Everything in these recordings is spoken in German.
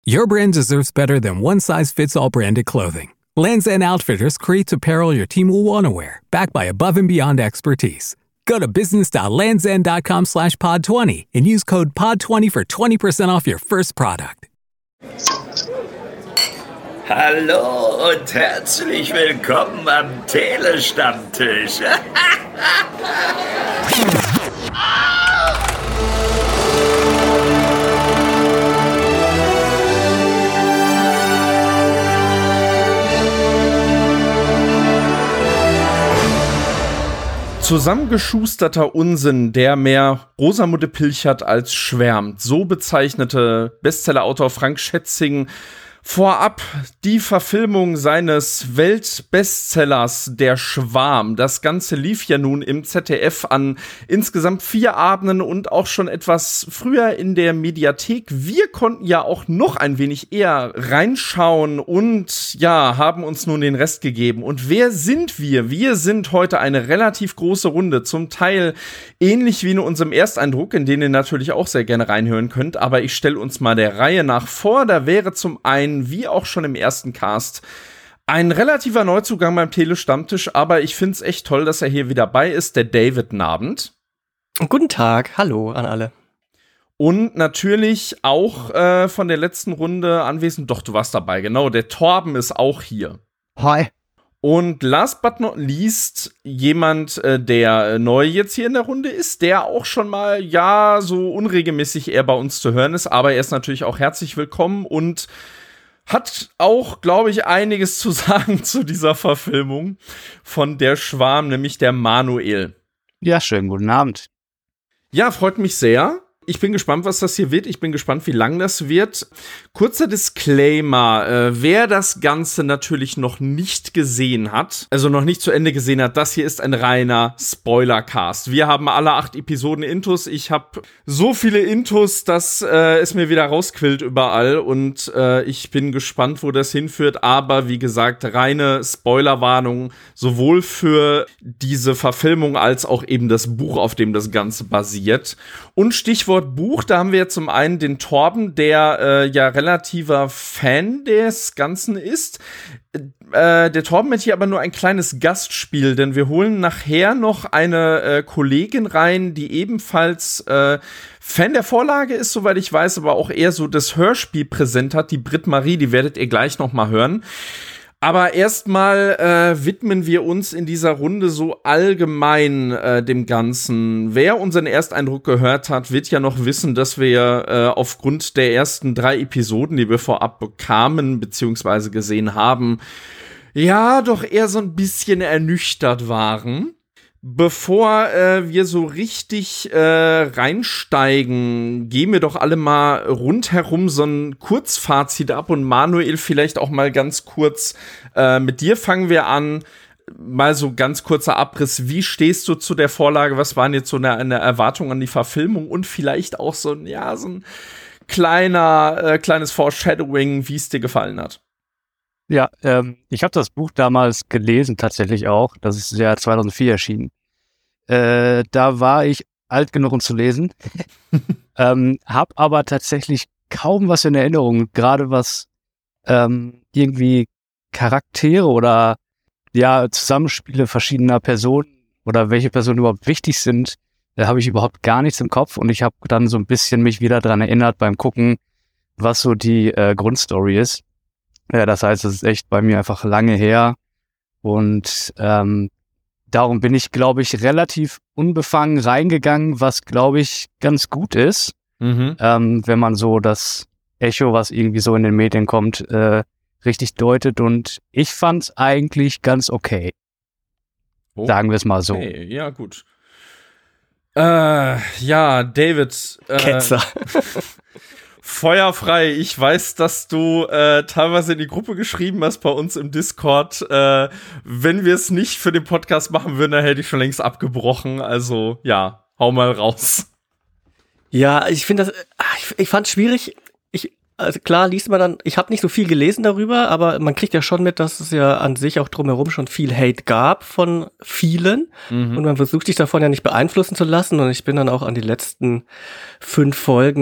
Your brand deserves better than one-size-fits-all branded clothing. Lands' End Outfitters creates apparel your team will want to wear, backed by above-and-beyond expertise. Go to business.landsend.com/pod20 and use code POD20 for 20% off your first product. Hallo und herzlich willkommen am Telestammtisch. Zusammengeschusterter Unsinn, der mehr Rosamunde pilchert als schwärmt. So bezeichnete Bestsellerautor Frank Schätzing vorab die Verfilmung seines Weltbestsellers Der Schwarm. Das Ganze lief ja nun im ZDF an insgesamt 4 Abenden und auch schon etwas früher in der Mediathek. Wir konnten ja auch noch ein wenig eher reinschauen und ja, haben uns nun den Rest gegeben. Und wer sind wir? Wir sind heute eine relativ große Runde, zum Teil ähnlich wie in unserem Ersteindruck, in den ihr natürlich auch sehr gerne reinhören könnt. Aber ich stelle uns mal der Reihe nach vor. Da wäre zum einen, wie auch schon im ersten Cast, ein relativer Neuzugang beim Tele-Stammtisch, aber ich finde es echt toll, dass er hier wieder bei ist, der David Nabend. Guten Tag, hallo an alle. Und natürlich auch von der letzten Runde anwesend, doch, du warst dabei, genau, der Torben ist auch hier. Hi. Und last but not least, jemand, der neu jetzt hier in der Runde ist, der auch schon mal, ja, so unregelmäßig eher bei uns zu hören ist, aber er ist natürlich auch herzlich willkommen und hat auch, glaube ich, einiges zu sagen zu dieser Verfilmung von Der Schwarm, nämlich der Manuel. Ja, schönen guten Abend. Ja, freut mich sehr. Ich bin gespannt, was das hier wird. Ich bin gespannt, wie lang das wird. Kurzer Disclaimer, wer das Ganze natürlich noch nicht gesehen hat, also noch nicht zu Ende gesehen hat, das hier ist ein reiner Spoilercast. Wir haben alle 8 Episoden Intus. Ich habe so viele Intus, dass es mir wieder rausquillt überall und ich bin gespannt, wo das hinführt. Aber wie gesagt, reine Spoilerwarnung, sowohl für diese Verfilmung als auch eben das Buch, auf dem das Ganze basiert. Und Stichwort Buch, da haben wir zum einen den Torben, der ja relativer Fan des Ganzen ist. Der Torben hat hier aber nur ein kleines Gastspiel, denn wir holen nachher noch eine Kollegin rein, die ebenfalls Fan der Vorlage ist, soweit ich weiß, aber auch eher so das Hörspiel präsent hat, die Britt-Marie, die werdet ihr gleich noch mal hören. Aber erstmal widmen wir uns in dieser Runde so allgemein dem Ganzen. Wer unseren Ersteindruck gehört hat, wird ja noch wissen, dass wir aufgrund der ersten 3 Episoden, die wir vorab bekamen bzw. gesehen haben, ja doch eher so ein bisschen ernüchtert waren. Bevor wir so richtig reinsteigen, geben wir doch alle mal rundherum so ein Kurzfazit ab. Und Manuel, vielleicht auch mal ganz kurz, mit dir fangen wir an. Mal so ganz kurzer Abriss. Wie stehst du zu der Vorlage? Was waren jetzt so eine Erwartung an die Verfilmung? Und vielleicht auch so ein kleines Foreshadowing, wie es dir gefallen hat. Ja, ich habe das Buch damals gelesen, tatsächlich auch. Das ist ja 2004 erschienen. Da war ich alt genug, um zu lesen. Hab aber tatsächlich kaum was in Erinnerung, gerade was irgendwie Charaktere oder ja Zusammenspiele verschiedener Personen oder welche Personen überhaupt wichtig sind, da habe ich überhaupt gar nichts im Kopf. Und ich habe dann so ein bisschen mich wieder dran erinnert beim Gucken, was so die Grundstory ist. Ja, das heißt, es ist echt bei mir einfach lange her und darum bin ich, glaube ich, relativ unbefangen reingegangen, was, glaube ich, ganz gut ist, wenn man so das Echo, was irgendwie so in den Medien kommt, richtig deutet. Und ich fand's eigentlich ganz okay. Oh, sagen wir es mal so. Okay, ja, gut. Ja, David. Ketzer. Feuerfrei. Ich weiß, dass du teilweise in die Gruppe geschrieben hast bei uns im Discord. Wenn wir es nicht für den Podcast machen würden, dann hätte ich schon längst abgebrochen. Also, ja, hau mal raus. Ja, ich finde das, ich fand es schwierig. Also klar liest man dann, ich habe nicht so viel gelesen darüber, aber man kriegt ja schon mit, dass es ja an sich auch drumherum schon viel Hate gab von vielen. Und man versucht sich davon ja nicht beeinflussen zu lassen. Und ich bin dann auch an die letzten 5 Folgen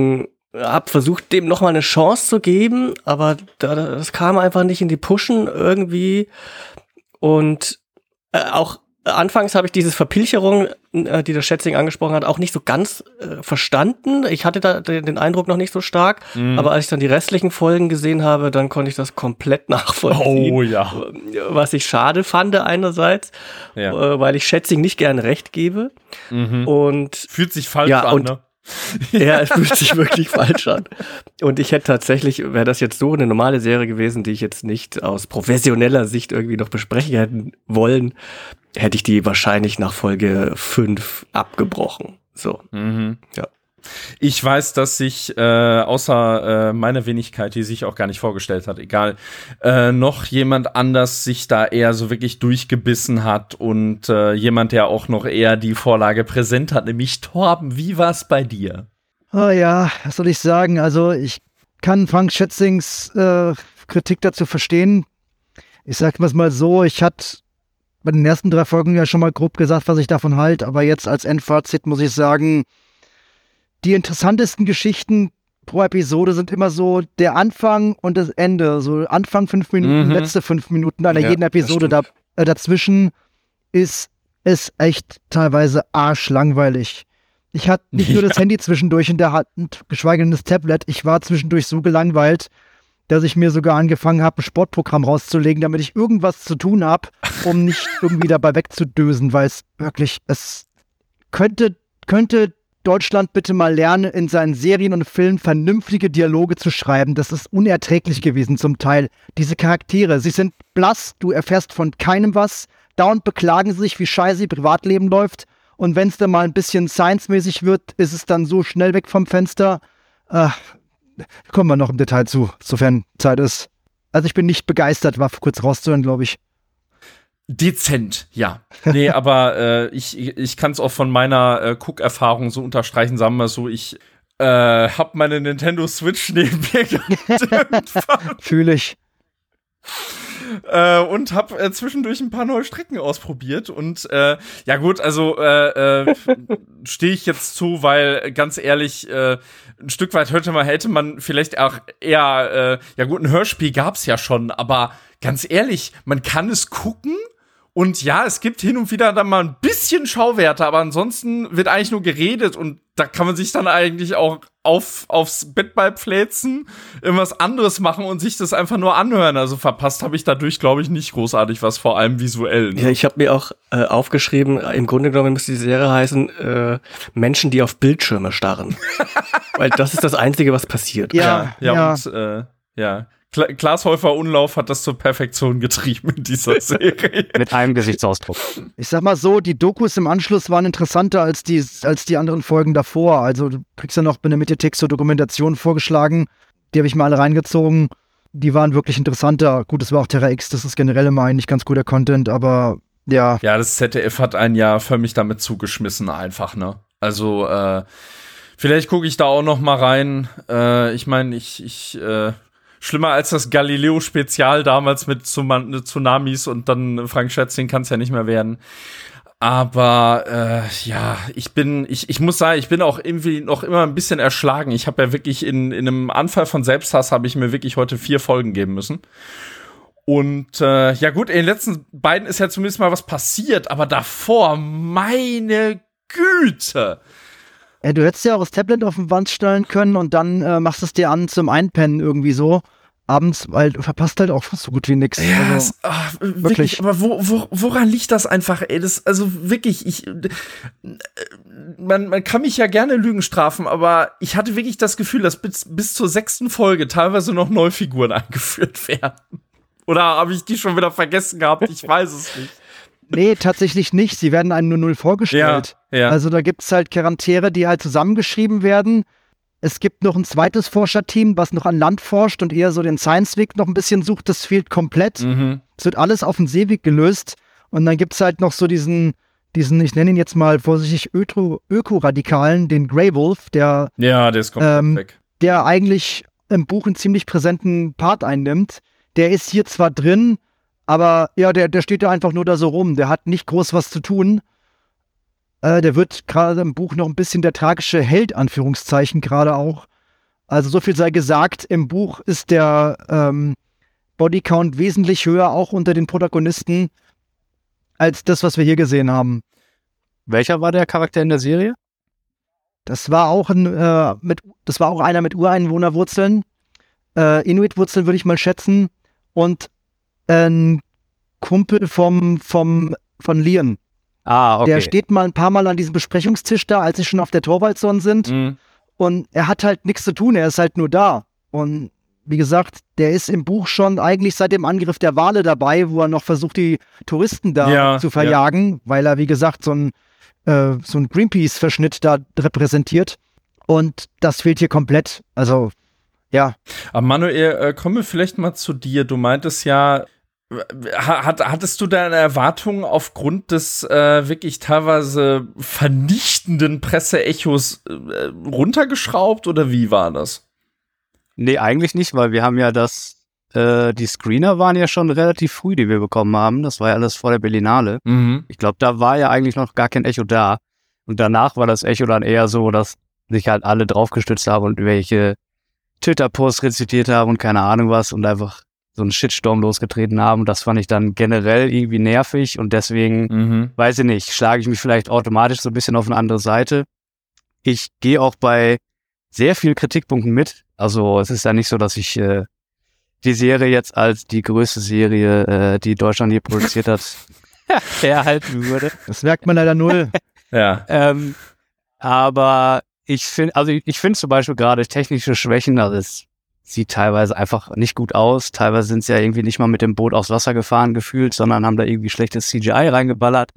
habe versucht, dem nochmal eine Chance zu geben, aber das kam einfach nicht in die Pushen irgendwie. Und auch anfangs habe ich diese Verpilcherung, die der Schätzing angesprochen hat, auch nicht so ganz verstanden. Ich hatte da den Eindruck noch nicht so stark, aber als ich dann die restlichen Folgen gesehen habe, dann konnte ich das komplett nachvollziehen. Oh ja. Was ich schade fand einerseits, weil ich Schätzing nicht gerne recht gebe. Und fühlt sich falsch an, ne? Ja, es fühlt sich wirklich falsch an. Und ich hätte tatsächlich, wäre das jetzt so eine normale Serie gewesen, die ich jetzt nicht aus professioneller Sicht irgendwie noch besprechen hätten wollen, hätte ich die wahrscheinlich nach Folge 5 abgebrochen. So. Ja. Ich weiß, dass sich außer meine Wenigkeit, die sich auch gar nicht vorgestellt hat, egal, noch jemand anders sich da eher so wirklich durchgebissen hat und jemand, der auch noch eher die Vorlage präsent hat, nämlich Torben. Wie war's bei dir? Oh ja, was soll ich sagen? Also ich kann Frank Schätzings Kritik dazu verstehen. Ich sag mal so, ich hatte bei den ersten 3 Folgen ja schon mal grob gesagt, was ich davon halte, aber jetzt als Endfazit muss ich sagen, die interessantesten Geschichten pro Episode sind immer so der Anfang und das Ende. So Anfang 5 Minuten, letzte 5 Minuten einer jeden Episode. Dazwischen ist es echt teilweise arschlangweilig. Ich hatte nicht nur das Handy zwischendurch in der Hand, geschweige denn das Tablet. Ich war zwischendurch so gelangweilt, dass ich mir sogar angefangen habe, ein Sportprogramm rauszulegen, damit ich irgendwas zu tun habe, um nicht irgendwie dabei wegzudösen, weil es wirklich, es könnte Deutschland bitte mal lernen, in seinen Serien und Filmen vernünftige Dialoge zu schreiben. Das ist unerträglich gewesen zum Teil. Diese Charaktere, sie sind blass, du erfährst von keinem was, dauernd beklagen sie sich, wie scheiße ihr Privatleben läuft. Und wenn es dann mal ein bisschen science-mäßig wird, ist es dann so schnell weg vom Fenster. Kommen wir noch im Detail zu, sofern Zeit ist. Also ich bin nicht begeistert, war kurz rauszuhören, glaube ich. Dezent, ja. Nee, aber ich kann es auch von meiner Cook-Erfahrung so unterstreichen. Sagen wir so, ich hab meine Nintendo Switch neben mir gehabt. Fühle ich. Und hab zwischendurch ein paar neue Strecken ausprobiert. Und ja gut, also stehe ich jetzt zu, weil ganz ehrlich, ein Stück weit hätte man vielleicht auch eher, ja gut, ein Hörspiel gab's ja schon, aber ganz ehrlich, man kann es gucken. Und ja, es gibt hin und wieder dann mal ein bisschen Schauwerte, aber ansonsten wird eigentlich nur geredet und da kann man sich dann eigentlich auch aufs Bettball pfläzen, irgendwas anderes machen und sich das einfach nur anhören. Also verpasst habe ich dadurch, glaube ich, nicht großartig was, vor allem visuell. Ne? Ja, ich habe mir auch aufgeschrieben, im Grunde genommen müsste die Serie heißen, Menschen, die auf Bildschirme starren. Weil das ist das Einzige, was passiert. Ja. Und ja. Klaas Häufer-Umlauf hat das zur Perfektion getrieben in dieser Serie. Mit einem Gesichtsausdruck. Ich sag mal so, die Dokus im Anschluss waren interessanter als die anderen Folgen davor. Also du kriegst ja noch bei der Mediathek so Dokumentationen vorgeschlagen. Die habe ich mal alle reingezogen. Die waren wirklich interessanter. Gut, es war auch Terra X, das ist generell immer eigentlich ganz guter Content, aber ja. Ja, das ZDF hat einen ja förmlich damit zugeschmissen einfach, ne? Also, vielleicht gucke ich da auch noch mal rein. Ich meine, schlimmer als das Galileo-Spezial damals mit Tsunamis und dann Frank Schätzing kann es ja nicht mehr werden. Aber ja, ich muss sagen, ich bin auch irgendwie noch immer ein bisschen erschlagen. Ich habe ja wirklich in einem Anfall von Selbsthass habe ich mir wirklich heute 4 Folgen geben müssen. Und ja gut, in den letzten beiden ist ja zumindest mal was passiert, aber davor, meine Güte. Ja, du hättest ja auch das Tablet auf den Wand stellen können und dann machst es dir an zum Einpennen irgendwie so. Abends, weil du verpasst halt auch so gut wie nix. Ja, also, wirklich. Aber woran liegt das einfach, ey? Also wirklich, man kann mich ja gerne Lügen strafen, aber ich hatte wirklich das Gefühl, dass bis zur 6. Folge teilweise noch neue Figuren eingeführt werden. Oder habe ich die schon wieder vergessen gehabt? Ich weiß es nicht. Nee, tatsächlich nicht. Sie werden einem nur 0 vorgestellt. Ja. Also da gibt's halt Charaktere, die halt zusammengeschrieben werden. Es gibt noch ein zweites Forscherteam, was noch an Land forscht und eher so den Science-Weg noch ein bisschen sucht. Das fehlt komplett. Es wird alles auf dem Seeweg gelöst. Und dann gibt's halt noch so diesen, ich nenne ihn jetzt mal vorsichtig Öko-Radikalen, den Grey Wolf, der ist komplett weg. Der eigentlich im Buch einen ziemlich präsenten Part einnimmt. Der ist hier zwar drin, aber ja, der steht da einfach nur da so rum. Der hat nicht groß was zu tun. Der wird gerade im Buch noch ein bisschen der tragische Held, Anführungszeichen, gerade auch. Also so viel sei gesagt, im Buch ist der Bodycount wesentlich höher, auch unter den Protagonisten, als das, was wir hier gesehen haben. Welcher war der Charakter in der Serie? Das war auch einer mit Ureinwohnerwurzeln, Inuit-Wurzeln würde ich mal schätzen, und ein Kumpel von Lian. Ah, okay. Der steht mal ein paar Mal an diesem Besprechungstisch da, als sie schon auf der Torwaldzone sind. Mhm. Und er hat halt nichts zu tun, er ist halt nur da. Und wie gesagt, der ist im Buch schon eigentlich seit dem Angriff der Wale dabei, wo er noch versucht, die Touristen da zu verjagen, weil er, wie gesagt, so ein Greenpeace-Verschnitt da repräsentiert. Und das fehlt hier komplett. Also, ja. Aber Manuel, kommen wir vielleicht mal zu dir. Du meintest ja, hattest du deine Erwartungen aufgrund des wirklich teilweise vernichtenden Presseechos runtergeschraubt oder wie war das? Nee, eigentlich nicht, weil wir haben ja die Screener waren ja schon relativ früh, die wir bekommen haben. Das war ja alles vor der Berlinale. Mhm. Ich glaube, da war ja eigentlich noch gar kein Echo da. Und danach war das Echo dann eher so, dass sich halt alle draufgestützt haben und welche Twitter-Posts rezitiert haben und keine Ahnung was und einfach so einen Shitstorm losgetreten haben. Und das fand ich dann generell irgendwie nervig und deswegen, weiß ich nicht, schlage ich mich vielleicht automatisch so ein bisschen auf eine andere Seite. Ich gehe auch bei sehr vielen Kritikpunkten mit. Also es ist ja nicht so, dass ich die Serie jetzt als die größte Serie, die Deutschland je produziert hat, herhalten würde. Das merkt man leider null. Ja. Aber ich finde zum Beispiel gerade technische Schwächen, also es sieht teilweise einfach nicht gut aus. Teilweise sind sie ja irgendwie nicht mal mit dem Boot aufs Wasser gefahren gefühlt, sondern haben da irgendwie schlechtes CGI reingeballert.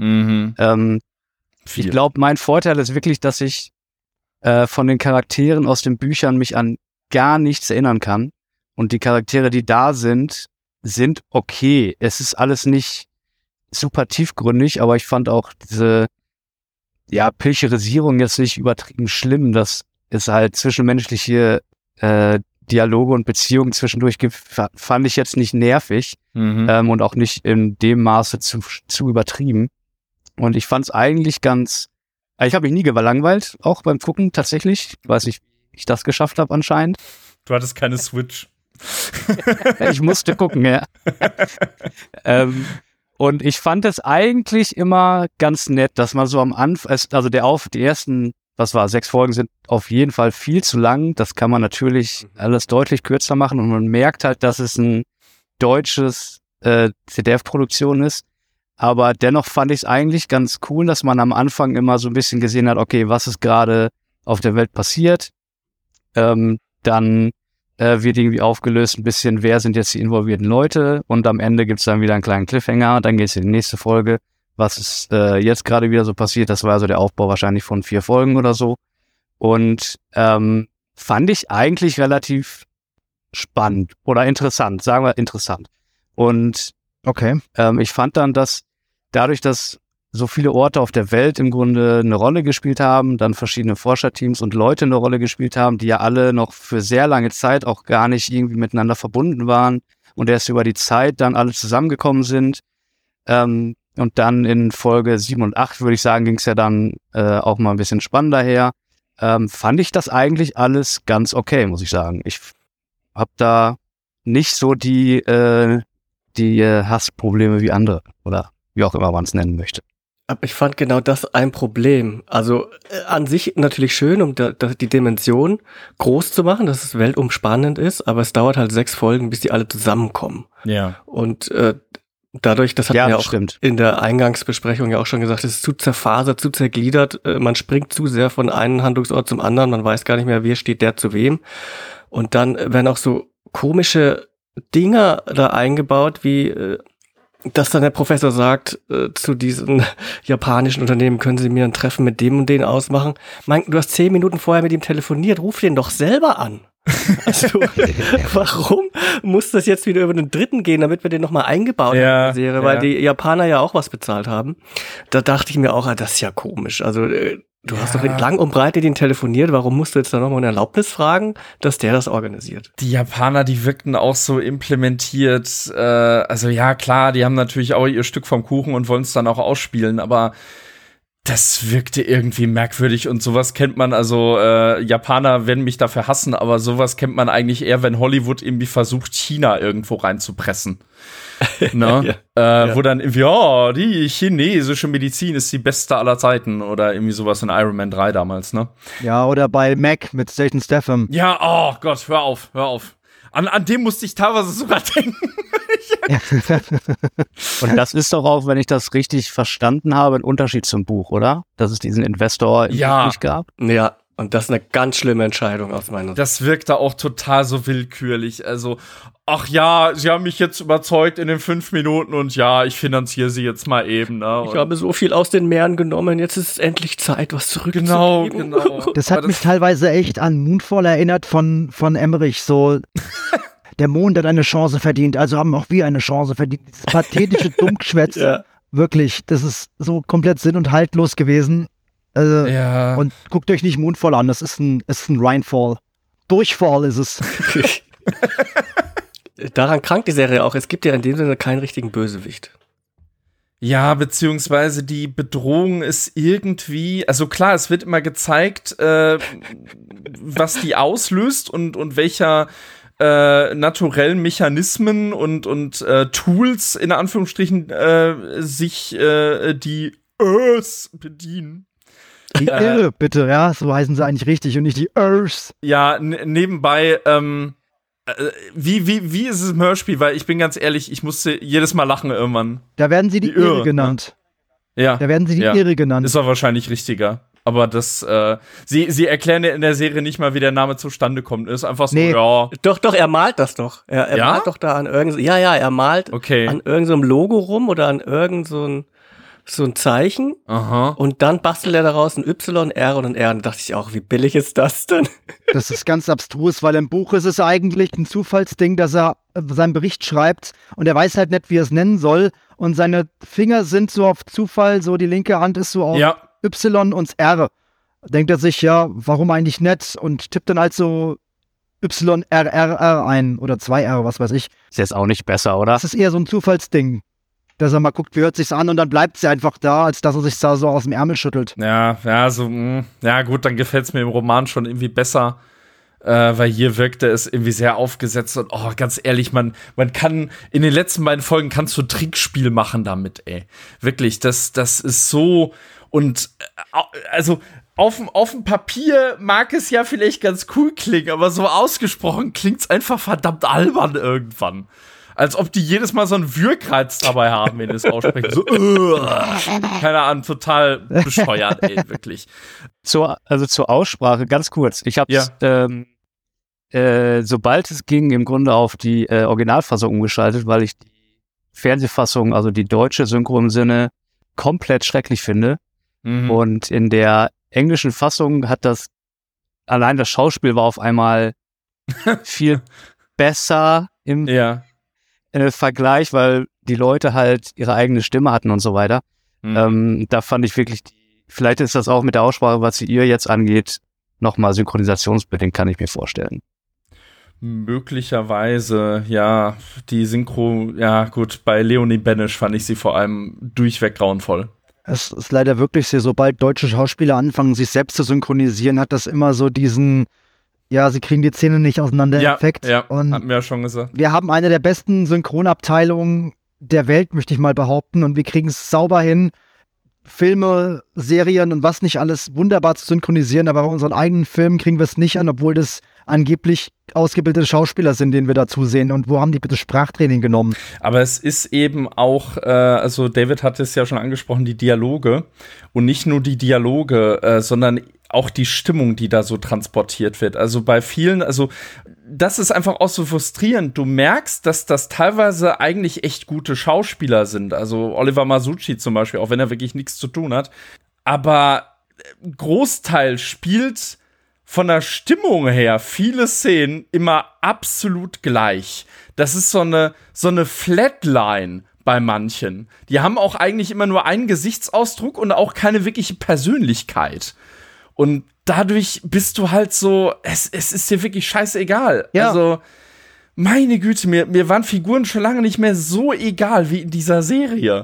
Ich glaube, mein Vorteil ist wirklich, dass ich von den Charakteren aus den Büchern mich an gar nichts erinnern kann. Und die Charaktere, die da sind okay. Es ist alles nicht super tiefgründig, aber ich fand auch diese Pilcherisierung jetzt nicht übertrieben schlimm. Das ist halt zwischenmenschliche Dialoge und Beziehungen zwischendurch fand ich jetzt nicht nervig und auch nicht in dem Maße zu übertrieben. Und ich fand es eigentlich ich habe mich nie gelangweilt, auch beim Gucken tatsächlich. Ich weiß nicht, wie ich das geschafft habe anscheinend. Du hattest keine Switch. Ich musste gucken, ja. Und ich fand es eigentlich immer ganz nett, dass man so am Anfang, also die ersten, 6 Folgen sind auf jeden Fall viel zu lang. Das kann man natürlich alles deutlich kürzer machen und man merkt halt, dass es ein deutsches ZDF-Produktion ist. Aber dennoch fand ich es eigentlich ganz cool, dass man am Anfang immer so ein bisschen gesehen hat, okay, was ist gerade auf der Welt passiert? Dann wird irgendwie aufgelöst ein bisschen, wer sind jetzt die involvierten Leute und am Ende gibt's dann wieder einen kleinen Cliffhanger, dann geht's in die nächste Folge. Was ist jetzt gerade wieder so passiert? Das war also der Aufbau wahrscheinlich von 4 Folgen oder so. Und fand ich eigentlich relativ spannend oder interessant, sagen wir interessant. Und okay. Ich fand dann, dass dadurch, dass so viele Orte auf der Welt im Grunde eine Rolle gespielt haben, dann verschiedene Forscherteams und Leute eine Rolle gespielt haben, die ja alle noch für sehr lange Zeit auch gar nicht irgendwie miteinander verbunden waren und erst über die Zeit dann alle zusammengekommen sind. Und dann in Folge 7 und 8, würde ich sagen, ging es ja dann auch mal ein bisschen spannender her. Fand ich das eigentlich alles ganz okay, muss ich sagen. Ich habe da nicht so die Hassprobleme wie andere oder wie auch immer man es nennen möchte. Aber ich fand genau das ein Problem. Also an sich natürlich schön, um die Dimension groß zu machen, dass es weltumspannend ist, aber es dauert halt 6 Folgen, bis die alle zusammenkommen. Ja. Und dadurch, das hatten wir auch in der Eingangsbesprechung ja auch schon gesagt, es ist zu zerfasert, zu zergliedert, man springt zu sehr von einem Handlungsort zum anderen, man weiß gar nicht mehr, wer steht der zu wem. Und dann werden auch so komische Dinger da eingebaut, wie dass dann der Professor sagt, zu diesen japanischen Unternehmen können Sie mir ein Treffen mit dem und den ausmachen. Du hast 10 Minuten vorher mit ihm telefoniert, ruf den doch selber an. Also, warum muss das jetzt wieder über den Dritten gehen, damit wir den nochmal eingebaut haben in der Serie, weil die Japaner ja auch was bezahlt haben. Da dachte ich mir auch, das ist ja komisch. Also, du hast doch lang und breit mit ihm telefoniert, warum musst du jetzt da nochmal eine Erlaubnis fragen, dass der das organisiert? Die Japaner, die wirkten auch so implementiert, also ja, klar, die haben natürlich auch ihr Stück vom Kuchen und wollen es dann auch ausspielen, aber Das wirkte irgendwie merkwürdig und sowas kennt man, also Japaner werden mich dafür hassen, aber sowas kennt man eigentlich eher, wenn Hollywood irgendwie versucht, China irgendwo reinzupressen. Ne? Wo dann irgendwie, die chinesische Medizin ist die beste aller Zeiten oder irgendwie sowas in Iron Man 3 damals, ne? Ja, oder bei Mac mit Jason Statham. Ja, oh Gott, hör auf. An dem musste ich teilweise sogar denken. Und das ist doch auch, wenn ich das richtig verstanden habe, ein Unterschied zum Buch, oder? Dass es diesen Investor im Buch nicht gab. Ja, und das ist eine ganz schlimme Entscheidung aus meiner Sicht. Das wirkte auch total so willkürlich. Also, ach ja, sie haben mich jetzt überzeugt in den 5 Minuten und ja, ich finanziere sie jetzt mal eben. Ne? Ich habe so viel aus den Meeren genommen, jetzt ist es endlich Zeit, was zurückzugeben. Genau. Das hat mich teilweise echt an Moonfall erinnert von Emmerich, so der Mond hat eine Chance verdient, also haben auch wir eine Chance verdient. Dieses pathetische Dummgeschwätz, wirklich, das ist so komplett sinn- und haltlos gewesen. Und guckt euch nicht Moonfall an, das ist ein Rhinefall. Durchfall ist es. Daran krankt die Serie auch, es gibt ja in dem Sinne keinen richtigen Bösewicht. Ja, beziehungsweise die Bedrohung ist irgendwie, also klar, es wird immer gezeigt, was die auslöst und welcher naturellen Mechanismen und Tools in Anführungsstrichen sich die Earths bedienen. Die Irre, bitte, ja, so heißen sie eigentlich richtig und nicht die Earths. Ja, nebenbei, wie ist es im Hörspiel? Weil ich bin ganz ehrlich, ich musste jedes Mal lachen irgendwann. Da werden sie die Irre genannt. Ne? Ja. Da werden sie die Irre genannt. Ist doch wahrscheinlich richtiger. Aber das, sie erklären ja in der Serie nicht mal, wie der Name zustande kommt. Ist einfach so, ja. Doch, er malt das doch. Er malt doch da an er malt an irgendeinem Logo rum oder an so ein Zeichen. Aha. Und dann bastelt er daraus ein Y, R und ein R. Und da dachte ich auch, wie billig ist das denn? Das ist ganz abstrus, weil im Buch ist es eigentlich ein Zufallsding, dass er seinen Bericht schreibt und er weiß halt nicht, wie er es nennen soll. Und seine Finger sind so auf Zufall, so die linke Hand ist so auf Y und R. Denkt er sich, ja, warum eigentlich nicht? Und tippt dann halt so YRRR ein oder 2R, was weiß ich. Ist jetzt auch nicht besser, oder? Das ist eher so ein Zufallsding. Dass er mal guckt, wie hört sich's an und dann bleibt sie einfach da, als dass er sich da so aus dem Ärmel schüttelt. Ja, gut, dann gefällt's mir im Roman schon irgendwie besser, weil hier wirkte es irgendwie sehr aufgesetzt und ganz ehrlich, man kann, in den letzten beiden Folgen kannst du Trickspiel machen damit, ey. Wirklich, das ist so und, also, auf dem Papier mag es ja vielleicht ganz cool klingen, aber so ausgesprochen klingt's einfach verdammt albern irgendwann. Als ob die jedes Mal so einen Würgreiz dabei haben, wenn die es aussprechen. So, keine Ahnung, total bescheuert, ey, wirklich. Zur Aussprache, ganz kurz. Ich hab's, sobald es ging, im Grunde auf die Originalfassung umgeschaltet, weil ich die Fernsehfassung, also die deutsche Synchro im Sinne, komplett schrecklich finde. Mhm. Und in der englischen Fassung allein das Schauspiel war auf einmal viel besser im Vergleich, weil die Leute halt ihre eigene Stimme hatten und so weiter. Mhm. Da fand ich wirklich, vielleicht ist das auch mit der Aussprache, was ihr jetzt angeht, nochmal synchronisationsbedingt, kann ich mir vorstellen. Möglicherweise, ja, die Synchro, ja gut, bei Leonie Benesch fand ich sie vor allem durchweg grauenvoll. Es ist leider wirklich so, sobald deutsche Schauspieler anfangen, sich selbst zu synchronisieren, hat das immer so diesen, sie kriegen die Zähne nicht auseinander Effekt. Ja, und hatten wir ja schon gesagt. Wir haben eine der besten Synchronabteilungen der Welt, möchte ich mal behaupten, und wir kriegen es sauber hin, Filme, Serien und was nicht alles wunderbar zu synchronisieren, aber bei unseren eigenen Filmen kriegen wir es nicht an, obwohl das angeblich ausgebildete Schauspieler sind, denen wir da zusehen. Und wo haben die bitte Sprachtraining genommen? Aber es ist eben auch, also David hat es ja schon angesprochen, die Dialoge. Und nicht nur die Dialoge, sondern auch die Stimmung, die da so transportiert wird. Also bei vielen, also das ist einfach auch so frustrierend. Du merkst, dass das teilweise eigentlich echt gute Schauspieler sind. Also Oliver Masucci zum Beispiel, auch wenn er wirklich nichts zu tun hat. Aber Großteil spielt von der Stimmung her viele Szenen immer absolut gleich. Das ist so eine Flatline bei manchen. Die haben auch eigentlich immer nur einen Gesichtsausdruck und auch keine wirkliche Persönlichkeit. Und dadurch bist du halt so, es ist dir wirklich scheißegal. Ja. Also, meine Güte, mir waren Figuren schon lange nicht mehr so egal wie in dieser Serie.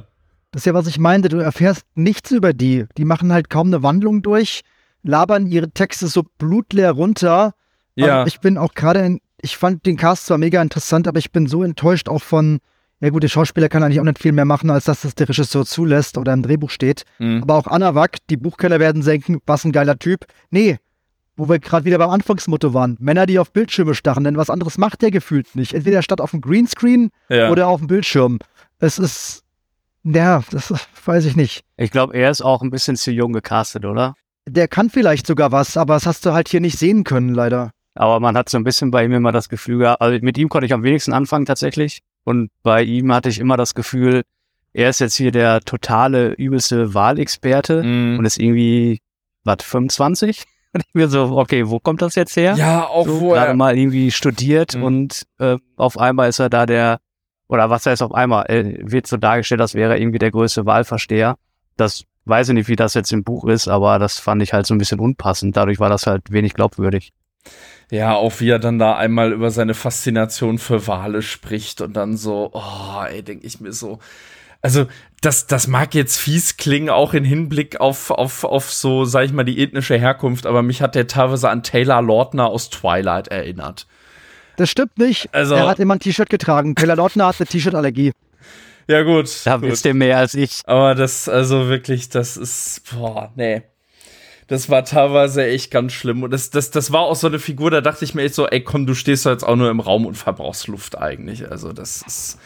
Das ist ja, was ich meinte. Du erfährst nichts über die. Die machen halt kaum eine Wandlung durch, labern ihre Texte so blutleer runter. Ja. Ich bin auch gerade ich fand den Cast zwar mega interessant, aber ich bin so enttäuscht auch von, ja gut, der Schauspieler kann eigentlich auch nicht viel mehr machen, als dass das der Regisseur zulässt oder im Drehbuch steht. Aber auch Anawak, die Buchkeller werden denken, was ein geiler Typ. Nee, wo wir gerade wieder beim Anfangsmotto waren. Männer, die auf Bildschirme starren, denn was anderes macht der gefühlt nicht. Entweder statt auf dem Greenscreen oder auf dem Bildschirm. Es ist, ja, das weiß ich nicht. Ich glaube, er ist auch ein bisschen zu jung gecastet, oder? Der kann vielleicht sogar was, aber das hast du halt hier nicht sehen können, leider. Aber man hat so ein bisschen bei ihm immer das Gefühl gehabt, also mit ihm konnte ich am wenigsten anfangen tatsächlich. Und bei ihm hatte ich immer das Gefühl, er ist jetzt hier der totale, übelste Wahlexperte und ist irgendwie, 25? Und ich mir so, okay, wo kommt das jetzt her? Ja, auch so, wo gerade mal irgendwie studiert und auf einmal ist er da oder was heißt auf einmal, wird so dargestellt, als wäre er irgendwie der größte Wahlversteher. Das weiß ich nicht, wie das jetzt im Buch ist, aber das fand ich halt so ein bisschen unpassend. Dadurch war das halt wenig glaubwürdig. Ja, auch wie er dann da einmal über seine Faszination für Wale spricht und dann so, denke ich mir so. Also, das mag jetzt fies klingen, auch in Hinblick auf so, sag ich mal, die ethnische Herkunft, aber mich hat der teilweise an Taylor Lautner aus Twilight erinnert. Das stimmt nicht. Also, er hat immer ein T-Shirt getragen. Taylor Lautner hat eine T-Shirt-Allergie. Ja, gut. Da wisst ihr mehr als ich. Aber das ist, nee. Das war teilweise echt ganz schlimm. Und das war auch so eine Figur, da dachte ich mir echt so, ey, komm, du stehst doch jetzt auch nur im Raum und verbrauchst Luft eigentlich. Also das ist,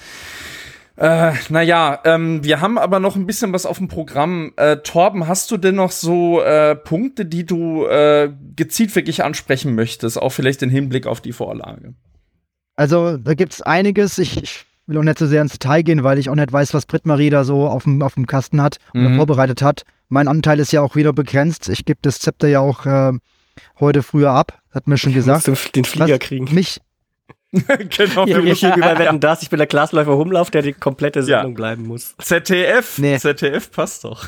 wir haben aber noch ein bisschen was auf dem Programm. Torben, hast du denn noch so Punkte, die du gezielt wirklich ansprechen möchtest? Auch vielleicht im Hinblick auf die Vorlage. Also, da gibt's einiges. Ich will auch nicht so sehr ins Detail gehen, weil ich auch nicht weiß, was Britt-Marie da so auf dem Kasten hat oder vorbereitet hat. Mein Anteil ist ja auch wieder begrenzt. Ich gebe das Zepter ja auch heute früher ab. Hat mir schon gesagt. Du den Flieger kriegen. Genau. Ich bin der Glasläufer Humlauf, der die komplette Sendung bleiben muss. ZDF. Nee. ZDF passt doch.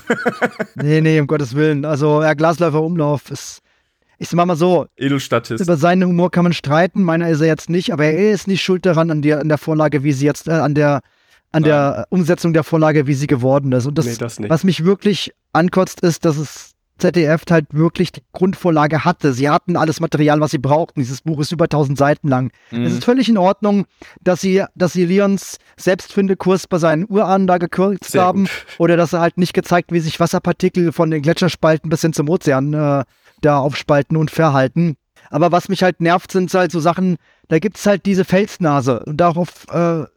Nee, um Gottes Willen. Also, Glasläufer Umlauf ist, ich sag mal so, Edelstatist. über seinen Humor kann man streiten. Meiner ist er jetzt nicht, aber er ist nicht schuld daran an der Vorlage, wie sie jetzt, an der Umsetzung der Vorlage, wie sie geworden ist. Und das nicht. Was mich wirklich ankotzt, ist, dass es ZDF halt wirklich die Grundvorlage hatte. Sie hatten alles Material, was sie brauchten. Dieses Buch ist über 1000 Seiten lang. Es ist völlig in Ordnung, dass sie Leons Selbstfindekurs bei seinen Urahnen da gekürzt haben. Oder dass er halt nicht gezeigt, wie sich Wasserpartikel von den Gletscherspalten bis hin zum Ozean da aufspalten und verhalten. Aber was mich halt nervt, sind halt so Sachen, da gibt's halt diese Felsnase und darauf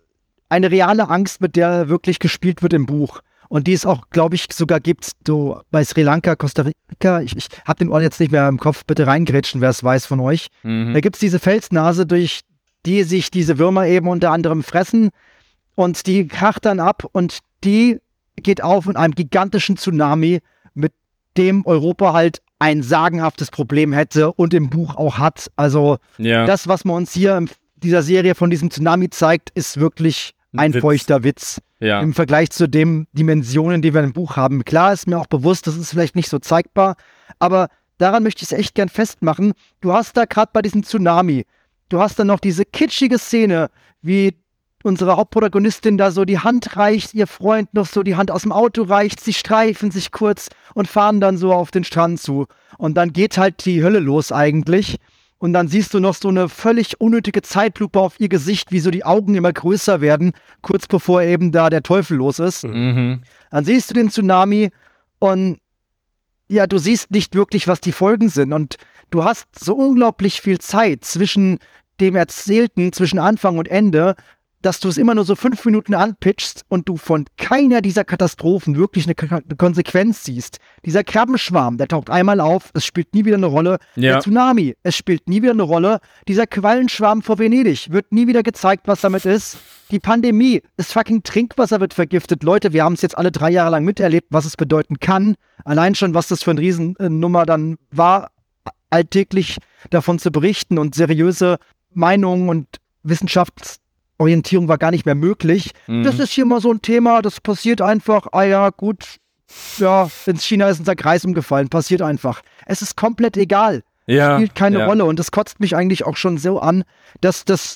eine reale Angst, mit der wirklich gespielt wird im Buch. Und die es auch, glaube ich, sogar gibt, so bei Sri Lanka, Costa Rica. Ich habe den Ort jetzt nicht mehr im Kopf, bitte reingrätschen, wer es weiß von euch. Da gibt es diese Felsnase, durch die sich diese Würmer eben unter anderem fressen. Und die kracht dann ab und die geht auf in einem gigantischen Tsunami, mit dem Europa halt ein sagenhaftes Problem hätte und im Buch auch hat. Also das, was man uns hier in dieser Serie von diesem Tsunami zeigt, ist wirklich ein feuchter Witz. Ja. Im Vergleich zu den Dimensionen, die wir im Buch haben. Klar ist mir auch bewusst, das ist vielleicht nicht so zeigbar, aber daran möchte ich es echt gern festmachen. Du hast da gerade bei diesem Tsunami, du hast dann noch diese kitschige Szene, wie unsere Hauptprotagonistin da so die Hand reicht, ihr Freund noch so die Hand aus dem Auto reicht, sie streifen sich kurz und fahren dann so auf den Strand zu. Und dann geht halt die Hölle los eigentlich. Und dann siehst du noch so eine völlig unnötige Zeitlupe auf ihr Gesicht, wie so die Augen immer größer werden, kurz bevor eben da der Teufel los ist. Dann siehst du den Tsunami und ja, du siehst nicht wirklich, was die Folgen sind. Und du hast so unglaublich viel Zeit zwischen dem Erzählten, zwischen Anfang und Ende, dass du es immer nur so 5 Minuten anpitchst und du von keiner dieser Katastrophen wirklich eine Konsequenz siehst. Dieser Krabbenschwarm, der taucht einmal auf, es spielt nie wieder eine Rolle. Ja. Der Tsunami, es spielt nie wieder eine Rolle. Dieser Quallenschwarm vor Venedig, wird nie wieder gezeigt, was damit ist. Die Pandemie, das fucking Trinkwasser wird vergiftet. Leute, wir haben es jetzt alle 3 Jahre lang miterlebt, was es bedeuten kann. Allein schon, was das für eine Riesennummer dann war, alltäglich davon zu berichten und seriöse Meinungen und Wissenschaftsorientierung war gar nicht mehr möglich. Das ist hier mal so ein Thema, das passiert einfach. Ah ja, gut, ja, in China ist unser Kreis umgefallen, passiert einfach. Es ist komplett egal. Spielt keine Rolle und das kotzt mich eigentlich auch schon so an, dass das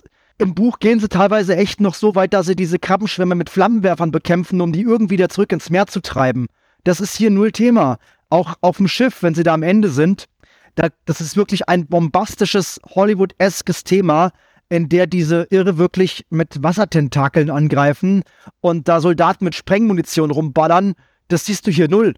im Buch gehen sie teilweise echt noch so weit, dass sie diese Krabbenschwämme mit Flammenwerfern bekämpfen, um die irgendwie wieder zurück ins Meer zu treiben. Das ist hier null Thema. Auch auf dem Schiff, wenn sie da am Ende sind, das ist wirklich ein bombastisches, Hollywood-eskes Thema, in der diese Irre wirklich mit Wassertentakeln angreifen und da Soldaten mit Sprengmunition rumballern. Das siehst du hier null.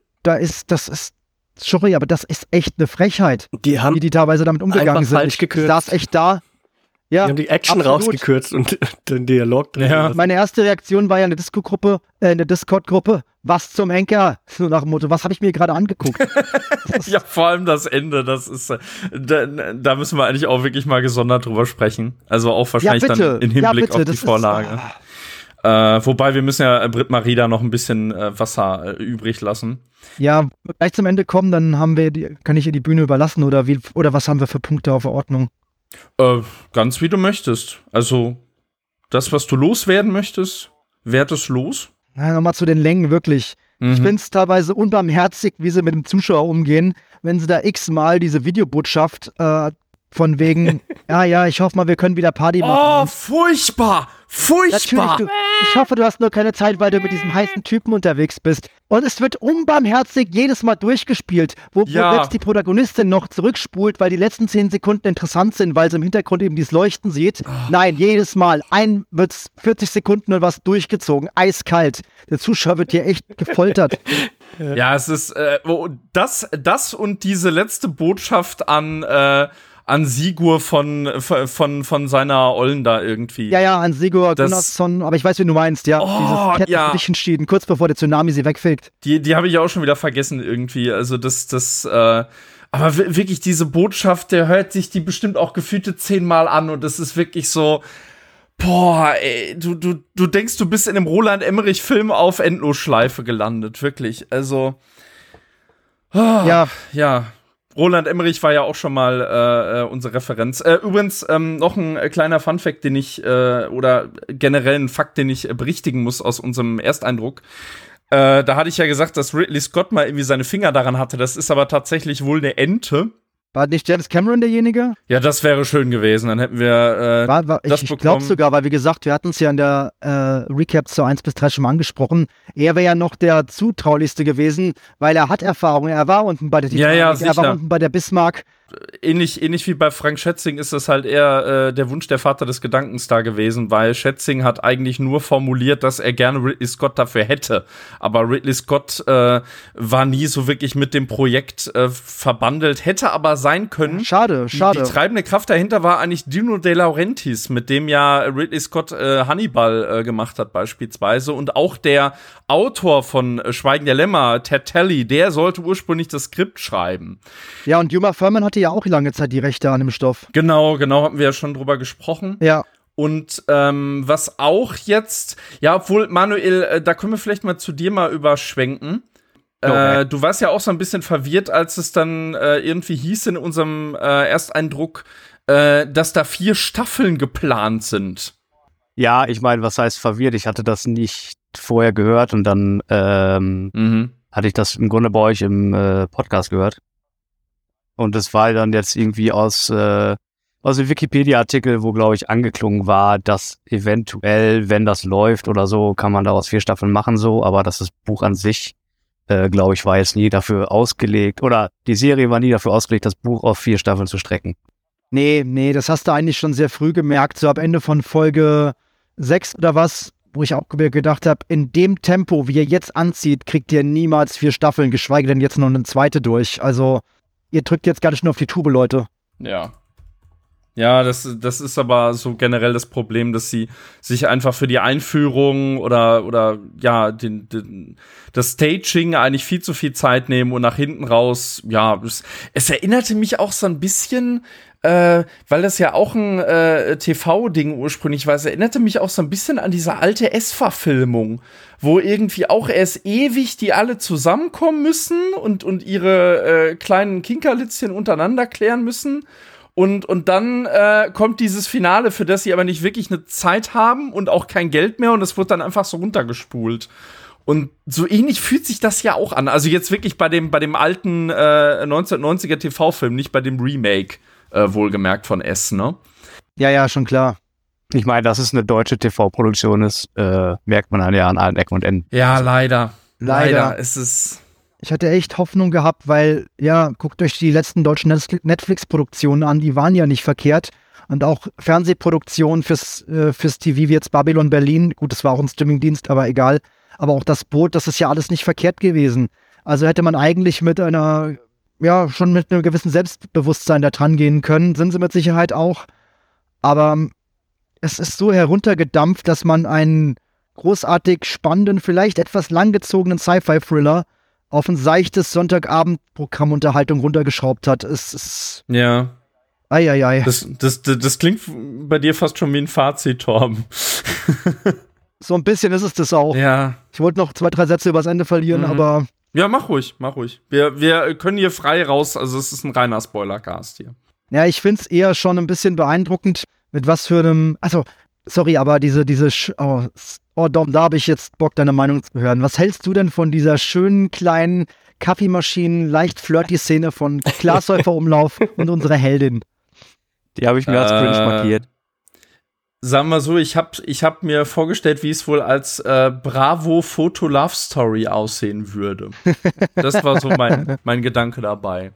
Sorry, aber das ist echt eine Frechheit, Die haben wie die teilweise damit umgegangen einfach sind. falsch gekürzt. Ich saß echt da. Ja, Die haben die Action absolut. rausgekürzt und den Dialog drin. Ja. gelassen. Meine erste Reaktion war ja in der Discord-Gruppe, was zum Henker? So nach dem Motto, was habe ich mir gerade angeguckt? Ja, vor allem das Ende, das ist, da müssen wir eigentlich auch wirklich mal gesondert drüber sprechen. Also auch wahrscheinlich dann im Hinblick auf die Vorlage. Wobei wir müssen ja Britt-Marie da noch ein bisschen Wasser übrig lassen. Ja, wenn wir gleich zum Ende kommen, dann kann ich ihr die Bühne überlassen oder was haben wir für Punkte auf der Ordnung? Ganz wie du möchtest. Also, das, was du loswerden möchtest, werd es los. Na, nochmal zu den Längen, wirklich. Ich finde es teilweise unbarmherzig, wie sie mit dem Zuschauer umgehen, wenn sie da x-mal diese Videobotschaft von wegen, ja, ich hoffe mal, wir können wieder Party machen. Oh, furchtbar! Furchtbar! Natürlich, ich hoffe, du hast nur keine Zeit, weil du mit diesem heißen Typen unterwegs bist. Und es wird unbarmherzig jedes Mal durchgespielt, wo selbst die Protagonistin noch zurückspult, weil die letzten 10 Sekunden interessant sind, weil sie im Hintergrund eben dieses Leuchten sieht. Nein, jedes Mal. Wird's 40 Sekunden oder was durchgezogen. Eiskalt. Der Zuschauer wird hier echt gefoltert. Ja, es ist das und diese letzte Botschaft an Sigur von seiner Ollen da irgendwie. Ja, an Sigur Gunnarsson, aber ich weiß, wie du meinst, ja. Dieses Kettendichtenschieden, kurz bevor der Tsunami sie wegfegt. Die habe ich auch schon wieder vergessen irgendwie. Also aber wirklich diese Botschaft, der hört sich die bestimmt auch gefühlte 10-mal an und das ist wirklich so, boah, ey, du denkst, du bist in einem Roland-Emmerich-Film auf Endlosschleife gelandet, wirklich. Also, ja. Roland Emmerich war ja auch schon mal unsere Referenz. Übrigens noch ein kleiner Funfact, oder generell ein Fakt, den ich berichtigen muss aus unserem Ersteindruck. Da hatte ich ja gesagt, dass Ridley Scott mal irgendwie seine Finger daran hatte. Das ist aber tatsächlich wohl eine Ente. War nicht James Cameron derjenige? Ja, das wäre schön gewesen. Dann hätten wir das ich bekommen. glaube sogar, weil wie gesagt, wir hatten es ja in der Recap zu 1 bis 3 schon mal angesprochen. Er wäre ja noch der zutraulichste gewesen, weil er hat Erfahrung. Er war unten bei der Titanic, er war unten bei der Bismarck. Ähnlich wie bei Frank Schätzing ist das halt eher der Wunsch der Vater des Gedankens da gewesen, weil Schätzing hat eigentlich nur formuliert, dass er gerne Ridley Scott dafür hätte. Aber Ridley Scott war nie so wirklich mit dem Projekt verbandelt, hätte aber sein können. Schade. Die treibende Kraft dahinter war eigentlich Dino De Laurentiis, mit dem ja Ridley Scott Hannibal gemacht hat beispielsweise. Und auch der Autor von Schweigen der Lämmer, Ted Talley, der sollte ursprünglich das Skript schreiben. Ja, und Uma Thurman hatte ja auch lange Zeit die Rechte an dem Stoff. Genau, haben wir ja schon drüber gesprochen. Ja. Und was auch jetzt, ja, obwohl, Manuel, da können wir vielleicht mal zu dir mal überschwenken. Okay. Du warst ja auch so ein bisschen verwirrt, als es dann irgendwie hieß in unserem Ersteindruck, dass da 4 Staffeln geplant sind. Ja, ich meine, was heißt verwirrt? Ich hatte das nicht vorher gehört und dann hatte ich das im Grunde bei euch im Podcast gehört. Und das war dann jetzt irgendwie aus dem Wikipedia-Artikel, wo, glaube ich, angeklungen war, dass eventuell, wenn das läuft oder so, kann man daraus 4 Staffeln machen, so, aber dass das Buch an sich, glaube ich, war jetzt nie dafür ausgelegt, oder die Serie war nie dafür ausgelegt, das Buch auf 4 Staffeln zu strecken. Nee, das hast du eigentlich schon sehr früh gemerkt, so ab Ende von Folge 6 oder was, wo ich auch gedacht habe, in dem Tempo, wie ihr jetzt anzieht, kriegt ihr niemals 4 Staffeln, geschweige denn jetzt noch eine zweite durch. Also, ihr drückt jetzt gar nicht nur auf die Tube, Leute. Ja. Ja, das ist aber so generell das Problem, dass sie sich einfach für die Einführung oder ja, das Staging eigentlich viel zu viel Zeit nehmen und nach hinten raus, ja, es erinnerte mich auch so ein bisschen, weil das ja auch ein TV-Ding ursprünglich war, es erinnerte mich auch so ein bisschen an diese alte S-Verfilmung, wo irgendwie auch erst ewig die alle zusammenkommen müssen und ihre kleinen Kinkerlitzchen untereinander klären müssen. Und dann kommt dieses Finale, für das sie aber nicht wirklich eine Zeit haben und auch kein Geld mehr und es wird dann einfach so runtergespult. Und so ähnlich fühlt sich das ja auch an. Also jetzt wirklich bei dem alten 1990er TV-Film, nicht bei dem Remake, wohlgemerkt von S, ne? Ja, schon klar. Ich meine, dass es eine deutsche TV-Produktion ist, merkt man ja an allen Ecken und Enden. Ja, leider. Leider. Es ist. Ich hatte echt Hoffnung gehabt, weil, ja, guckt euch die letzten deutschen Netflix-Produktionen an, die waren ja nicht verkehrt. Und auch Fernsehproduktionen fürs TV, wie jetzt Babylon Berlin, gut, das war auch ein Streamingdienst, aber egal. Aber auch das Boot, das ist ja alles nicht verkehrt gewesen. Also hätte man eigentlich mit einer, ja, schon mit einem gewissen Selbstbewusstsein da dran gehen können, sind sie mit Sicherheit auch. Aber es ist so heruntergedampft, dass man einen großartig spannenden, vielleicht etwas langgezogenen Sci-Fi-Thriller auf ein seichtes Sonntagabend-Programmunterhaltung runtergeschraubt hat. Es ist. Ja. Eieiei. Das klingt bei dir fast schon wie ein Fazit, Torben. So ein bisschen ist es das auch. Ja. Ich wollte noch 2, 3 Sätze übers Ende verlieren, aber. Ja, mach ruhig. Wir können hier frei raus, also es ist ein reiner Spoilercast hier. Ja, ich find's eher schon ein bisschen beeindruckend, mit was für einem. Also, sorry, aber Dom, da habe ich jetzt Bock, deine Meinung zu hören. Was hältst du denn von dieser schönen, kleinen Kaffeemaschinen, leicht flirty Szene von Glashäufer-Umlauf und unserer Heldin? Die habe ich mir als cringe markiert. Sagen wir so, ich hab mir vorgestellt, wie es wohl als Bravo-Foto-Love-Story aussehen würde. Das war so mein Gedanke dabei.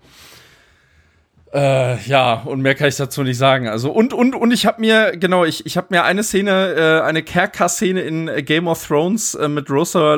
Ja, und mehr kann ich dazu nicht sagen. Also, und ich habe mir, genau, ich habe mir eine Szene, eine Kerker-Szene in Game of Thrones mit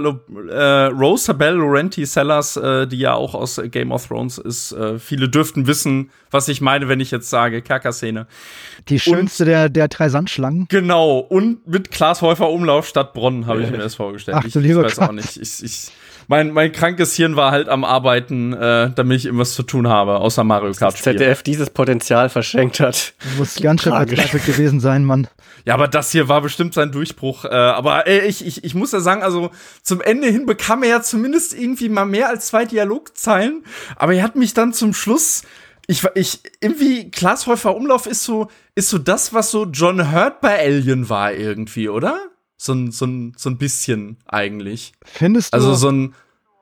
Rosabelle Laurenti Sellers, die ja auch aus Game of Thrones ist. Viele dürften wissen, was ich meine, wenn ich jetzt sage Kerker-Szene. Die schönste der 3 Sandschlangen. Genau, und mit Glashäufer-Umlauf statt Bronn habe ich mir das vorgestellt. Ach, du lieber ich weiß auch nicht. Mein krankes Hirn war halt am Arbeiten, damit ich irgendwas zu tun habe, außer Mario Kart spielen. ZDF dieses Potenzial verschenkt hat. Muss ganz schön verzweifelt gewesen sein, Mann. Ja, aber das hier war bestimmt sein Durchbruch. Aber ich muss ja sagen, also zum Ende hin bekam er ja zumindest irgendwie mal mehr als 2 Dialogzeilen. Aber er hat mich dann zum Schluss, irgendwie, Glashäufer-Umlauf ist so das, was so John Hurt bei Alien war irgendwie, oder? So ein bisschen eigentlich. Findest du? Also so ein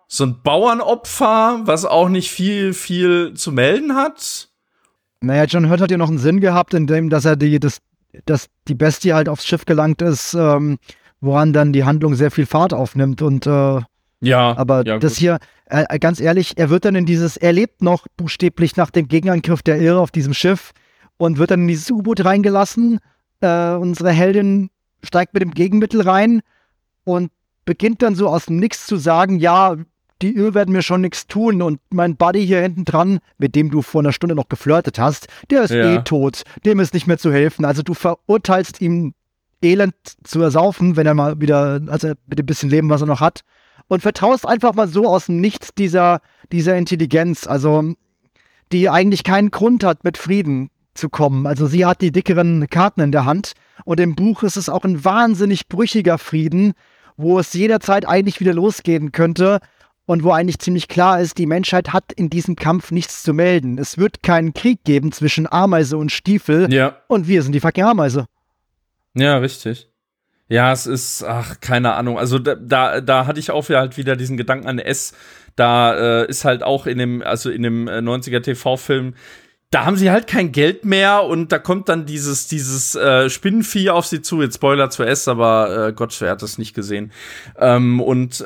Bauernopfer, was auch nicht viel zu melden hat. Naja, John Hurt hat ja noch einen Sinn gehabt, in dem, dass er dass die Bestie halt aufs Schiff gelangt ist, woran dann die Handlung sehr viel Fahrt aufnimmt. Und ja, aber ja, das gut. hier, ganz ehrlich, er lebt noch buchstäblich nach dem Gegenangriff der Irre auf diesem Schiff und wird dann in dieses U-Boot reingelassen. Unsere Heldin steigt mit dem Gegenmittel rein und beginnt dann so aus dem Nix zu sagen, ja, die Irre werden mir schon nichts tun und mein Buddy hier hinten dran, mit dem du vor einer Stunde noch geflirtet hast, der ist eh tot, dem ist nicht mehr zu helfen. Also du verurteilst ihm Elend zu ersaufen, wenn er mal wieder, also mit dem bisschen Leben, was er noch hat, und vertraust einfach mal so aus dem Nichts dieser Intelligenz, also die eigentlich keinen Grund hat, mit Frieden zu kommen. Also sie hat die dickeren Karten in der Hand und im Buch ist es auch ein wahnsinnig brüchiger Frieden, wo es jederzeit eigentlich wieder losgehen könnte und wo eigentlich ziemlich klar ist, die Menschheit hat in diesem Kampf nichts zu melden. Es wird keinen Krieg geben zwischen Ameise und Stiefel und wir sind die fucking Ameise. Ja, richtig. Ja, es ist, keine Ahnung. Also da hatte ich auch halt wieder diesen Gedanken an S. Da ist halt auch in dem 90er TV-Film, da haben sie halt kein Geld mehr und da kommt dann dieses Spinnenvieh auf sie zu. Jetzt Spoiler zu S, aber Gott, wer hat das nicht gesehen? Dann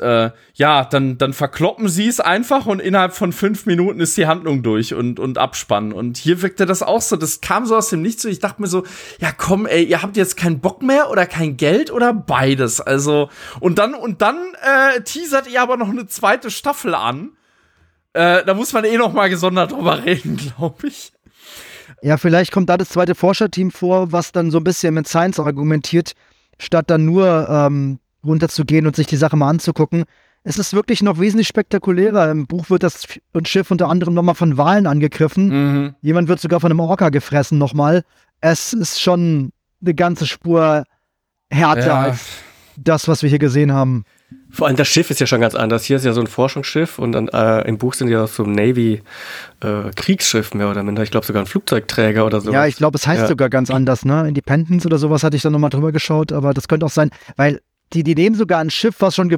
verkloppen sie es einfach und innerhalb von 5 Minuten ist die Handlung durch und Abspann. Und hier wirkte das auch so, das kam so aus dem Nichts. Ich dachte mir so, ja komm, ey, ihr habt jetzt keinen Bock mehr oder kein Geld oder beides. Also, und dann teasert ihr aber noch eine 2. Staffel an. Da muss man noch mal gesondert drüber reden, glaube ich. Ja, vielleicht kommt da das 2. Forscherteam vor, was dann so ein bisschen mit Science argumentiert, statt dann nur runterzugehen und sich die Sache mal anzugucken. Es ist wirklich noch wesentlich spektakulärer. Im Buch wird das Schiff unter anderem nochmal von Walen angegriffen. Mhm. Jemand wird sogar von einem Orca gefressen nochmal. Es ist schon eine ganze Spur härter als das, was wir hier gesehen haben. Vor allem das Schiff ist ja schon ganz anders. Hier ist ja so ein Forschungsschiff und dann im Buch sind ja so ein Navy-Kriegsschiff mehr oder minder. Ich glaube sogar ein Flugzeugträger oder so. Ja, ich glaube, es heißt sogar ganz anders, ne? Independence oder sowas hatte ich dann nochmal drüber geschaut, aber das könnte auch sein, weil die nehmen sogar ein Schiff,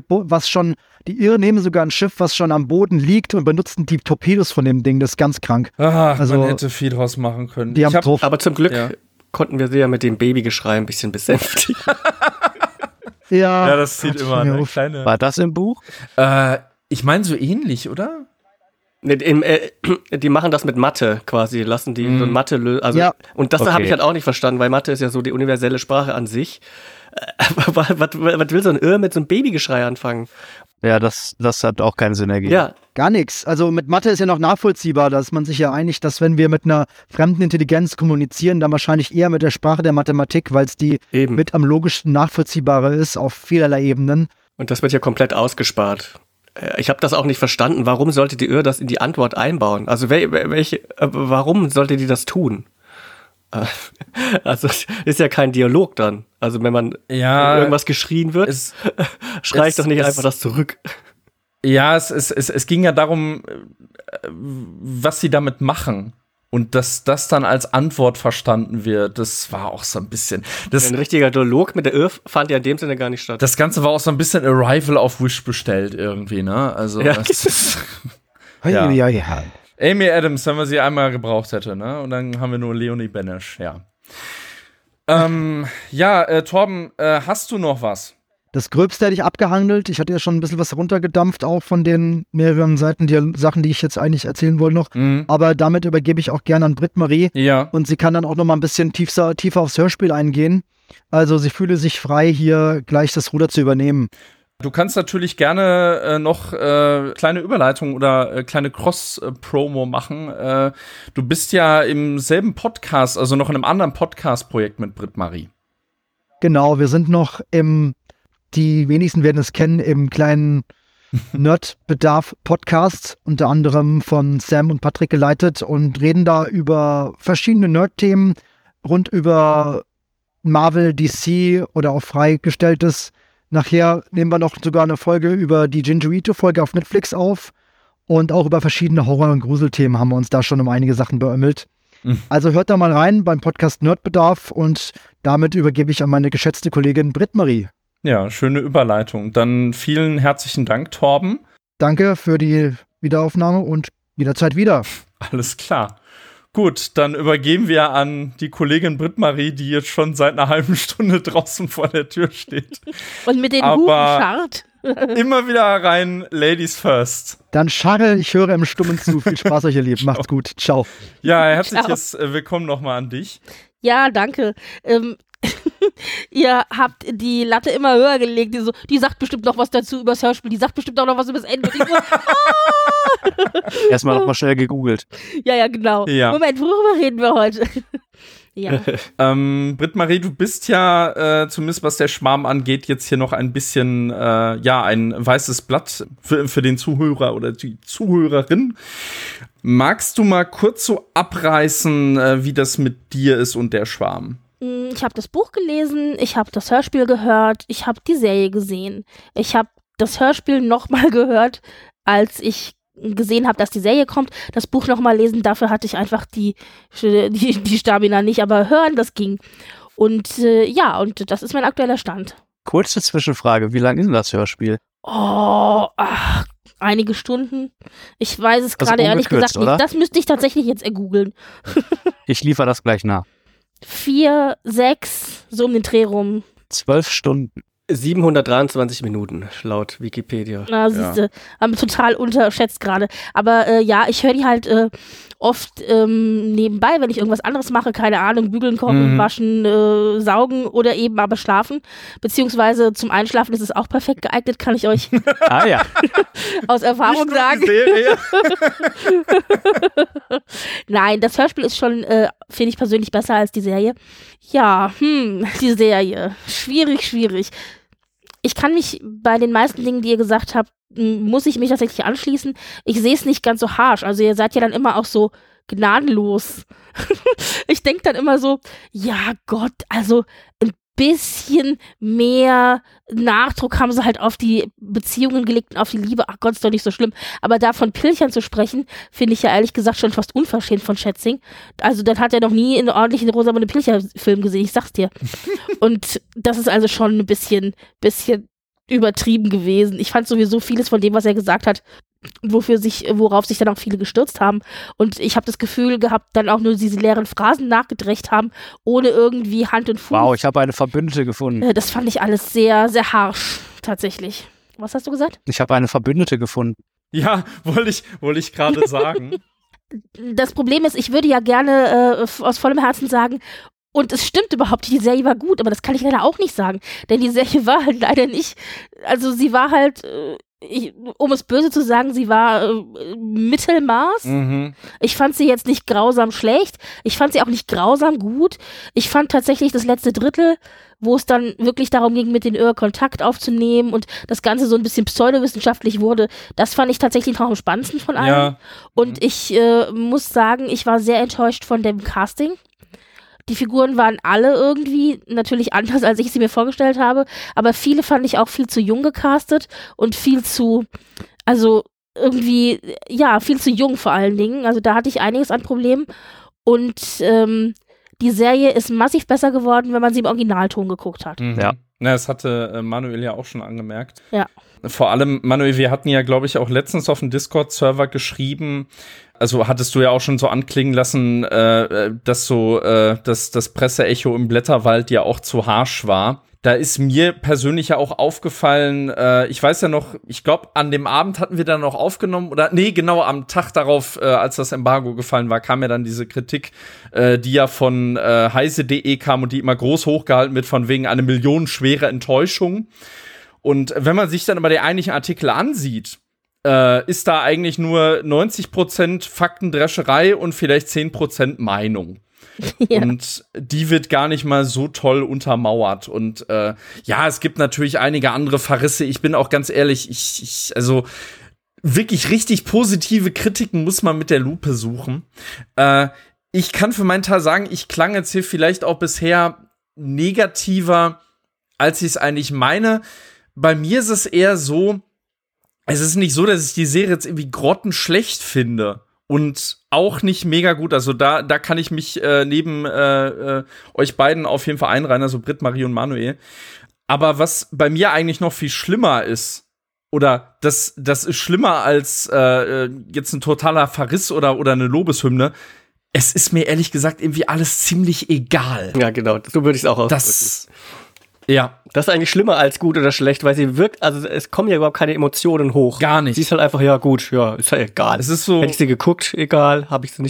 die Irren nehmen sogar ein Schiff, was schon am Boden liegt und benutzen die Torpedos von dem Ding. Das ist ganz krank. Man hätte viel draus machen können. Aber zum Glück konnten wir sie ja mit dem Babygeschrei ein bisschen besänftigen. Ja, das zieht immer eine kleine. War das im Buch? Ich meine so ähnlich, oder? Die machen das mit Mathe quasi, lassen die so Mathe lösen. Also, ja. Und das Okay. habe ich halt auch nicht verstanden, weil Mathe ist ja so die universelle Sprache an sich. Was will so ein Irr mit so einem Babygeschrei anfangen? Ja, das hat auch keinen Sinn ergeben. Ja, gar nichts. Also mit Mathe ist ja noch nachvollziehbar, dass man sich ja einigt, dass wenn wir mit einer fremden Intelligenz kommunizieren, dann wahrscheinlich eher mit der Sprache der Mathematik, weil es die eben. mit am logischsten nachvollziehbare ist auf vielerlei Ebenen. Und das wird ja komplett ausgespart. Ich habe das auch nicht verstanden. Warum sollte die Irr das in die Antwort einbauen? Also warum sollte die das tun? Also ist ja kein Dialog dann. Also wenn man irgendwas geschrien wird, schrei ich doch nicht einfach das zurück. Ja, es ging ja darum, was sie damit machen. Und dass das dann als Antwort verstanden wird, das war auch so ein bisschen. Ein richtiger Dialog mit der Irr fand ja in dem Sinne gar nicht statt. Das Ganze war auch so ein bisschen Arrival auf Wish bestellt irgendwie, ne? Also, ja. Ja. Ja. Amy Adams, wenn wir sie einmal gebraucht hätte, ne? Und dann haben wir nur Leonie Benesch, ja. Torben, hast du noch was? Das Gröbste hätte ich abgehandelt. Ich hatte ja schon ein bisschen was runtergedampft, auch von den mehreren Seiten der Sachen, die ich jetzt eigentlich erzählen wollte noch. Aber damit übergebe ich auch gerne an Britt-Marie. Ja. Und sie kann dann auch noch mal ein bisschen tiefer aufs Hörspiel eingehen. Also sie fühle sich frei, hier gleich das Ruder zu übernehmen. Du kannst natürlich gerne noch kleine Überleitung oder kleine Cross-Promo machen. Du bist ja im selben Podcast, also noch in einem anderen Podcast-Projekt mit Britt-Marie. Genau, wir sind noch die wenigsten werden es kennen, im kleinen Nerdbedarf-Podcast, unter anderem von Sam und Patrick geleitet und reden da über verschiedene Nerd-Themen rund über Marvel, DC oder auch Freigestelltes. Nachher nehmen wir noch sogar eine Folge über die Jinjuito-Folge auf Netflix auf und auch über verschiedene Horror- und Gruselthemen haben wir uns da schon um einige Sachen beömmelt. Also hört da mal rein beim Podcast Nerdbedarf und damit übergebe ich an meine geschätzte Kollegin Britt-Marie. Ja, schöne Überleitung. Dann vielen herzlichen Dank, Torben. Danke für die Wiederaufnahme und jederzeit wieder. Alles klar. Gut, dann übergeben wir an die Kollegin Britt-Marie, die jetzt schon seit einer halben Stunde draußen vor der Tür steht. Und mit den Hufen scharrt. Immer wieder rein, Ladies first. Dann Scharre, ich höre im Stummen zu. Viel Spaß euch, ihr Lieben. Macht's gut. Ciao. Ja, herzliches Willkommen nochmal an dich. Ja, danke. Ihr habt die Latte immer höher gelegt. Die sagt bestimmt noch was dazu übers Hörspiel. Die sagt bestimmt auch noch was übers Ende. Erstmal noch mal schnell gegoogelt. Ja, genau. Ja. Moment, worüber reden wir heute? Ja. Britt-Marie, du bist ja, zumindest was der Schmarrn angeht, jetzt hier noch ein bisschen, ein weißes Blatt für den Zuhörer oder die Zuhörerin. Magst du mal kurz so abreißen, wie das mit dir ist und der Schwarm? Ich habe das Buch gelesen, ich habe das Hörspiel gehört, ich habe die Serie gesehen. Ich habe das Hörspiel nochmal gehört, als ich gesehen habe, dass die Serie kommt. Das Buch nochmal lesen, dafür hatte ich einfach die Stamina nicht, aber hören, das ging. Und und das ist mein aktueller Stand. Kurze Zwischenfrage, wie lang ist denn das Hörspiel? Einige Stunden. Ich weiß es gerade ehrlich gesagt nicht. Das müsste ich tatsächlich jetzt ergoogeln. Ich liefere das gleich nach. 4, 6, so um den Dreh rum. 12 Stunden. 723 Minuten, laut Wikipedia. Na, siehste, haben wir total unterschätzt gerade. Aber ich höre die halt oft nebenbei, wenn ich irgendwas anderes mache, keine Ahnung, bügeln, kochen, waschen, saugen oder eben aber schlafen. Beziehungsweise zum Einschlafen ist es auch perfekt geeignet, kann ich euch aus Erfahrung sagen. Nein, das Hörspiel ist schon, finde ich persönlich besser als die Serie. Ja, die Serie. Schwierig. Ich kann mich bei den meisten Dingen, die ihr gesagt habt, muss ich mich tatsächlich anschließen. Ich sehe es nicht ganz so harsch. Also ihr seid ja dann immer auch so gnadenlos. Ich denke dann immer so, ja Gott, also ein bisschen mehr Nachdruck haben sie halt auf die Beziehungen gelegt und auf die Liebe. Ach Gott, ist doch nicht so schlimm. Aber da von Pilchern zu sprechen, finde ich ja ehrlich gesagt schon fast unverschämt von Schätzing. Also dann hat er noch nie einen ordentlichen Rosamunde Pilcher-Film gesehen, ich sag's dir. Und das ist also schon ein bisschen übertrieben gewesen. Ich fand sowieso vieles von dem, was er gesagt hat, worauf sich dann auch viele gestürzt haben. Und ich habe das Gefühl gehabt, dann auch nur diese leeren Phrasen nachgedreht haben, ohne irgendwie Hand und Fuß. Wow, ich habe eine Verbündete gefunden. Das fand ich alles sehr, sehr harsch, tatsächlich. Was hast du gesagt? Ich habe eine Verbündete gefunden. Ja, wollte ich gerade sagen. Das Problem ist, ich würde ja gerne aus vollem Herzen sagen, und es stimmt überhaupt, die Serie war gut, aber das kann ich leider auch nicht sagen, denn die Serie war halt leider nicht, also sie war halt, um es böse zu sagen, sie war Mittelmaß. Ich fand sie jetzt nicht grausam schlecht, ich fand sie auch nicht grausam gut. Ich fand tatsächlich das letzte Drittel, wo es dann wirklich darum ging, mit den Irr Kontakt aufzunehmen und das Ganze so ein bisschen pseudowissenschaftlich wurde, das fand ich tatsächlich noch am spannendsten von allen. Ja. Und ich muss sagen, ich war sehr enttäuscht von dem Casting. Die Figuren waren alle irgendwie natürlich anders, als ich sie mir vorgestellt habe, aber viele fand ich auch viel zu jung gecastet und viel zu jung vor allen Dingen. Also da hatte ich einiges an Problemen und die Serie ist massiv besser geworden, wenn man sie im Originalton geguckt hat. Ja. Na, das hatte Manuel ja auch schon angemerkt. Ja. Vor allem, Manuel, wir hatten ja, glaube ich, auch letztens auf dem Discord-Server geschrieben, also hattest du ja auch schon so anklingen lassen, dass das Presseecho im Blätterwald ja auch zu harsch war. Da ist mir persönlich ja auch aufgefallen, ich weiß ja noch, ich glaube, an dem Abend hatten wir dann noch aufgenommen, am Tag darauf, als das Embargo gefallen war, kam ja dann diese Kritik, die ja von heise.de kam und die immer groß hochgehalten wird, von wegen eine millionenschwere Enttäuschung. Und wenn man sich dann aber die eigentlichen Artikel ansieht, ist da eigentlich nur 90% Faktendrescherei und vielleicht 10% Meinung. Ja. Und die wird gar nicht mal so toll untermauert. Und es gibt natürlich einige andere Verrisse. Ich bin auch ganz ehrlich, also wirklich richtig positive Kritiken muss man mit der Lupe suchen. Ich kann für meinen Teil sagen, ich klang jetzt hier vielleicht auch bisher negativer, als ich es eigentlich meine. Bei mir ist es eher so, es ist nicht so, dass ich die Serie jetzt irgendwie grottenschlecht finde. Und auch nicht mega gut. Also da kann ich mich neben euch beiden auf jeden Fall einreihen, also Britt, Marie und Manuel. Aber was bei mir eigentlich noch viel schlimmer ist, oder das ist schlimmer als jetzt ein totaler Verriss oder eine Lobeshymne, es ist mir ehrlich gesagt irgendwie alles ziemlich egal. Ja, genau, so würde ich es auch ausdrücken. Ja. Das ist eigentlich schlimmer als gut oder schlecht, weil sie wirkt, also es kommen ja überhaupt keine Emotionen hoch. Gar nicht. Sie ist halt einfach, ja gut, ja, ist ja egal. Es ist so. Hätte ich sie geguckt, egal, hätte ich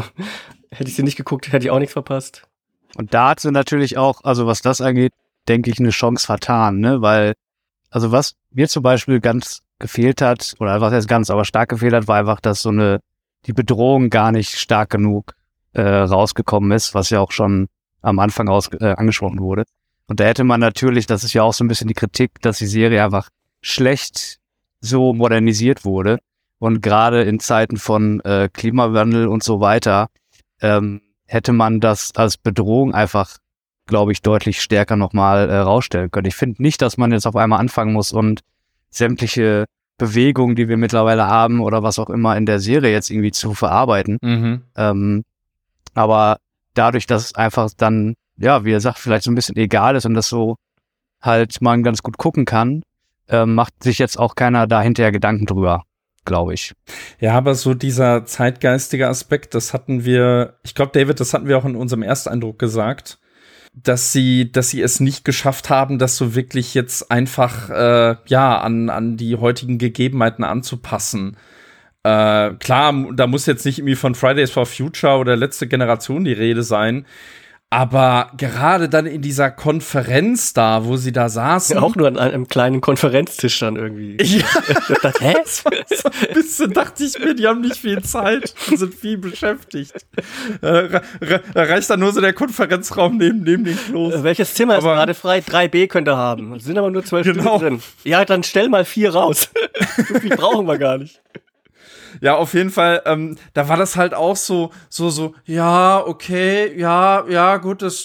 sie nicht geguckt, hätte ich auch nichts verpasst. Und da hat sie natürlich auch, also was das angeht, denke ich, eine Chance vertan, ne, weil, also was mir zum Beispiel ganz gefehlt hat, oder was jetzt ganz, aber stark gefehlt hat, war einfach, dass die Bedrohung gar nicht stark genug rausgekommen ist, was ja auch schon am Anfang angesprochen wurde. Und da hätte man natürlich, das ist ja auch so ein bisschen die Kritik, dass die Serie einfach schlecht so modernisiert wurde. Und gerade in Zeiten von Klimawandel und so weiter hätte man das als Bedrohung einfach, glaube ich, deutlich stärker nochmal rausstellen können. Ich finde nicht, dass man jetzt auf einmal anfangen muss und sämtliche Bewegungen, die wir mittlerweile haben oder was auch immer in der Serie jetzt irgendwie zu verarbeiten. Aber dadurch, dass es einfach dann, ja, wie er sagt, vielleicht so ein bisschen egal ist und das so halt man ganz gut gucken kann, macht sich jetzt auch keiner da hinterher Gedanken drüber, glaube ich. Ja, aber so dieser zeitgeistige Aspekt, das hatten wir, ich glaube, David, das hatten wir auch in unserem Ersteindruck gesagt, dass sie es nicht geschafft haben, das so wirklich jetzt einfach an die heutigen Gegebenheiten anzupassen. Klar, da muss jetzt nicht irgendwie von Fridays for Future oder letzte Generation die Rede sein, aber gerade dann in dieser Konferenz da, wo sie da saßen. Ja, auch nur an einem kleinen Konferenztisch dann irgendwie. Ja. Ich dachte, hä? So ein bisschen dachte ich mir, die haben nicht viel Zeit und sind viel beschäftigt. Da reicht dann nur so der Konferenzraum neben den Klos. Welches Zimmer ist gerade frei? 3B könnte haben. Es sind aber nur 12 Stühle drin. Ja, dann stell mal 4 raus. So viel brauchen wir gar nicht. Ja, auf jeden Fall, da war das halt auch so, ja, okay, ja, gut, das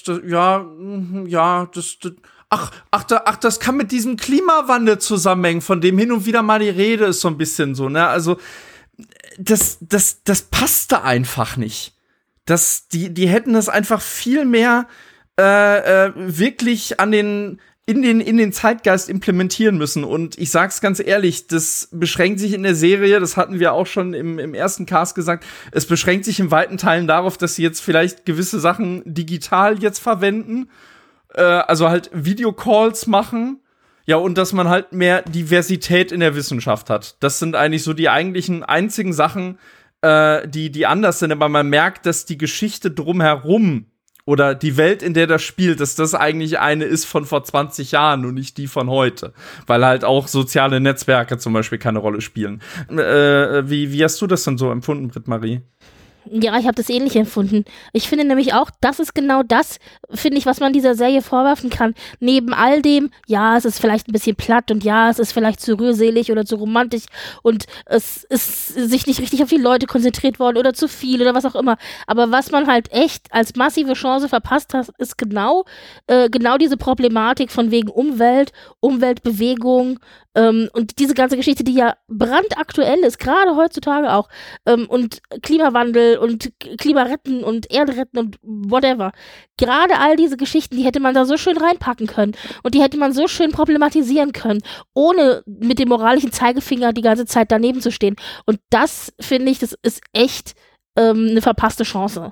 kann mit diesem Klimawandel zusammenhängen, von dem hin und wieder mal die Rede ist, so ein bisschen so, ne, also, das passte einfach nicht. Die hätten das einfach viel mehr, wirklich an den in den Zeitgeist implementieren müssen. Und ich sag's ganz ehrlich, das beschränkt sich in der Serie, das hatten wir auch schon im ersten Cast gesagt, es beschränkt sich in weiten Teilen darauf, dass sie jetzt vielleicht gewisse Sachen digital jetzt verwenden, also halt Videocalls machen. Ja, und dass man halt mehr Diversität in der Wissenschaft hat. Das sind eigentlich so die eigentlichen einzigen Sachen, die anders sind. Aber man merkt, dass die Geschichte drumherum oder die Welt, in der das spielt, dass das eigentlich eine ist von vor 20 Jahren und nicht die von heute. Weil halt auch soziale Netzwerke zum Beispiel keine Rolle spielen. Wie hast du das denn so empfunden, Britt-Marie? Ja, ich habe das ähnlich empfunden. Ich finde nämlich auch, das ist genau das, finde ich, was man dieser Serie vorwerfen kann. Neben all dem, ja, es ist vielleicht ein bisschen platt und ja, es ist vielleicht zu rührselig oder zu romantisch und es ist sich nicht richtig auf die Leute konzentriert worden oder zu viel oder was auch immer. Aber was man halt echt als massive Chance verpasst hat, ist genau diese Problematik von wegen Umweltbewegung, und diese ganze Geschichte, die ja brandaktuell ist, gerade heutzutage auch, und Klimawandel und Klimaretten und Erdretten und whatever. Gerade all diese Geschichten, die hätte man da so schön reinpacken können und die hätte man so schön problematisieren können, ohne mit dem moralischen Zeigefinger die ganze Zeit daneben zu stehen. Und das, finde ich, das ist echt eine verpasste Chance.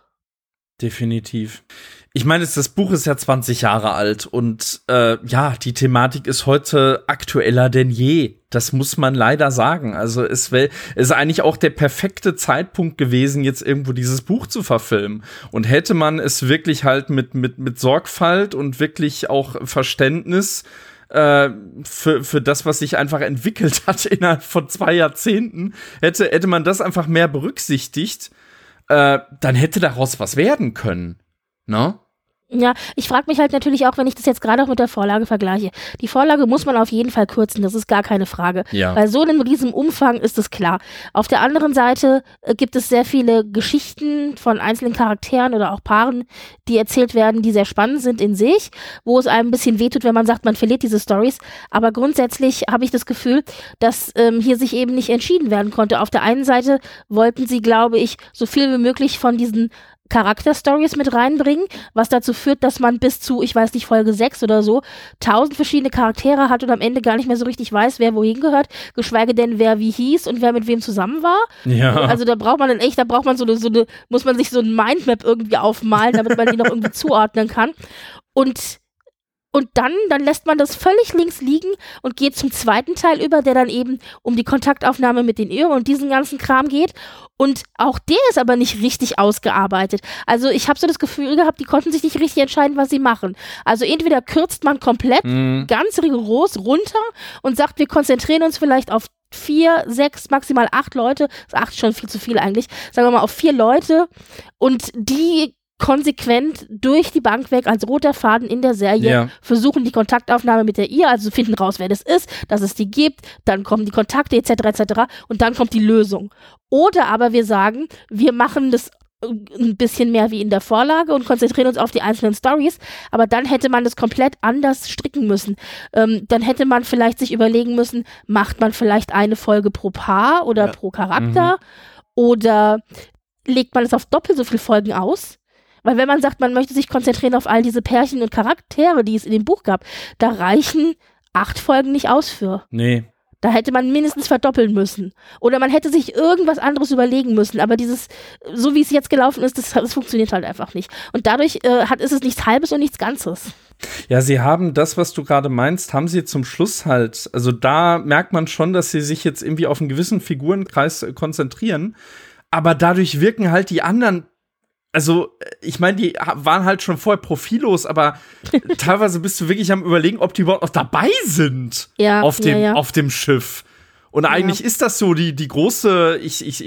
Definitiv. Ich meine, das Buch ist ja 20 Jahre alt und die Thematik ist heute aktueller denn je. Das muss man leider sagen. Also es ist eigentlich auch der perfekte Zeitpunkt gewesen, jetzt irgendwo dieses Buch zu verfilmen. Und hätte man es wirklich halt mit Sorgfalt und wirklich auch Verständnis für das, was sich einfach entwickelt hat innerhalb von 2 Jahrzehnten, hätte man das einfach mehr berücksichtigt, dann hätte daraus was werden können. Ne? Ja, ich frage mich halt natürlich auch, wenn ich das jetzt gerade auch mit der Vorlage vergleiche. Die Vorlage muss man auf jeden Fall kürzen, das ist gar keine Frage. Ja. Bei so einem riesen Umfang ist es klar. Auf der anderen Seite gibt es sehr viele Geschichten von einzelnen Charakteren oder auch Paaren, die erzählt werden, die sehr spannend sind in sich, wo es einem ein bisschen wehtut, wenn man sagt, man verliert diese Storys. Aber grundsätzlich habe ich das Gefühl, dass hier sich eben nicht entschieden werden konnte. Auf der einen Seite wollten sie, glaube ich, so viel wie möglich von diesen Charakterstories mit reinbringen, was dazu führt, dass man bis zu, ich weiß nicht, Folge 6 oder so, 1000 verschiedene Charaktere hat und am Ende gar nicht mehr so richtig weiß, wer wohin gehört, geschweige denn, wer wie hieß und wer mit wem zusammen war. Ja. Also da braucht man muss man sich so ein Mindmap irgendwie aufmalen, damit man die noch irgendwie zuordnen kann. Und dann lässt man das völlig links liegen und geht zum zweiten Teil über, der dann eben um die Kontaktaufnahme mit den Irren und diesen ganzen Kram geht. Und auch der ist aber nicht richtig ausgearbeitet. Also ich habe so das Gefühl gehabt, die konnten sich nicht richtig entscheiden, was sie machen. Also entweder kürzt man komplett ganz rigoros runter und sagt, wir konzentrieren uns vielleicht auf 4, 6, maximal 8 Leute. 8 ist schon viel zu viel eigentlich. Sagen wir mal auf 4 Leute und die konsequent durch die Bank weg als roter Faden in der Serie versuchen die Kontaktaufnahme mit der ihr, also finden raus, wer das ist, dass es die gibt, dann kommen die Kontakte etc. und dann kommt die Lösung. Oder aber wir sagen, wir machen das ein bisschen mehr wie in der Vorlage und konzentrieren uns auf die einzelnen Stories, aber dann hätte man das komplett anders stricken müssen. Dann hätte man vielleicht sich überlegen müssen, macht man vielleicht eine Folge pro Paar oder pro Charakter oder legt man es auf doppelt so viele Folgen aus? Weil wenn man sagt, man möchte sich konzentrieren auf all diese Pärchen und Charaktere, die es in dem Buch gab, da reichen 8 Folgen nicht aus für. Nee. Da hätte man mindestens verdoppeln müssen. Oder man hätte sich irgendwas anderes überlegen müssen. Aber so wie es jetzt gelaufen ist, das funktioniert halt einfach nicht. Und dadurch ist es nichts Halbes und nichts Ganzes. Ja, sie haben das, was du gerade meinst, haben sie zum Schluss halt, also da merkt man schon, dass sie sich jetzt irgendwie auf einen gewissen Figurenkreis konzentrieren. Aber dadurch wirken halt die anderen. Also, ich meine, die waren halt schon vorher profillos, aber teilweise bist du wirklich am Überlegen, ob die überhaupt noch dabei sind auf dem Schiff. Und eigentlich ist das so die große,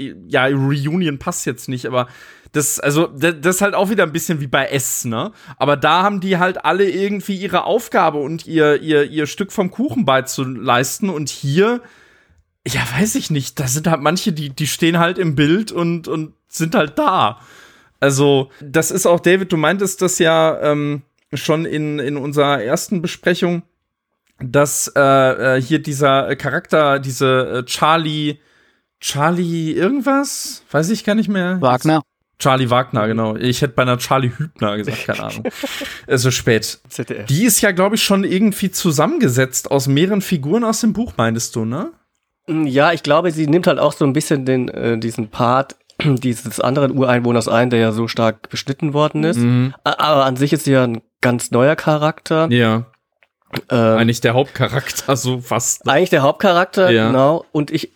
Reunion passt jetzt nicht, aber das ist halt auch wieder ein bisschen wie bei S, ne? Aber da haben die halt alle irgendwie ihre Aufgabe und ihr Stück vom Kuchen beizuleisten und hier, ja, weiß ich nicht, da sind halt manche, die stehen halt im Bild und sind halt da. Also, das ist auch, David, du meintest das ja schon in unserer ersten Besprechung, dass hier dieser Charakter, diese Charlie irgendwas, weiß ich gar nicht mehr. Wagner. Charlie Wagner, genau. Ich hätte beinahe Charlie Hübner gesagt, keine Ahnung. Es ist spät. ZDF. Die ist ja, glaube ich, schon irgendwie zusammengesetzt aus mehreren Figuren aus dem Buch, meintest du, ne? Ja, ich glaube, sie nimmt halt auch so ein bisschen diesen Part dieses anderen Ureinwohners ein, der ja so stark beschnitten worden ist. Aber an sich ist sie ja ein ganz neuer Charakter. Ja. Eigentlich der Hauptcharakter, so fast. Eigentlich der Hauptcharakter, ja. Genau. Und ich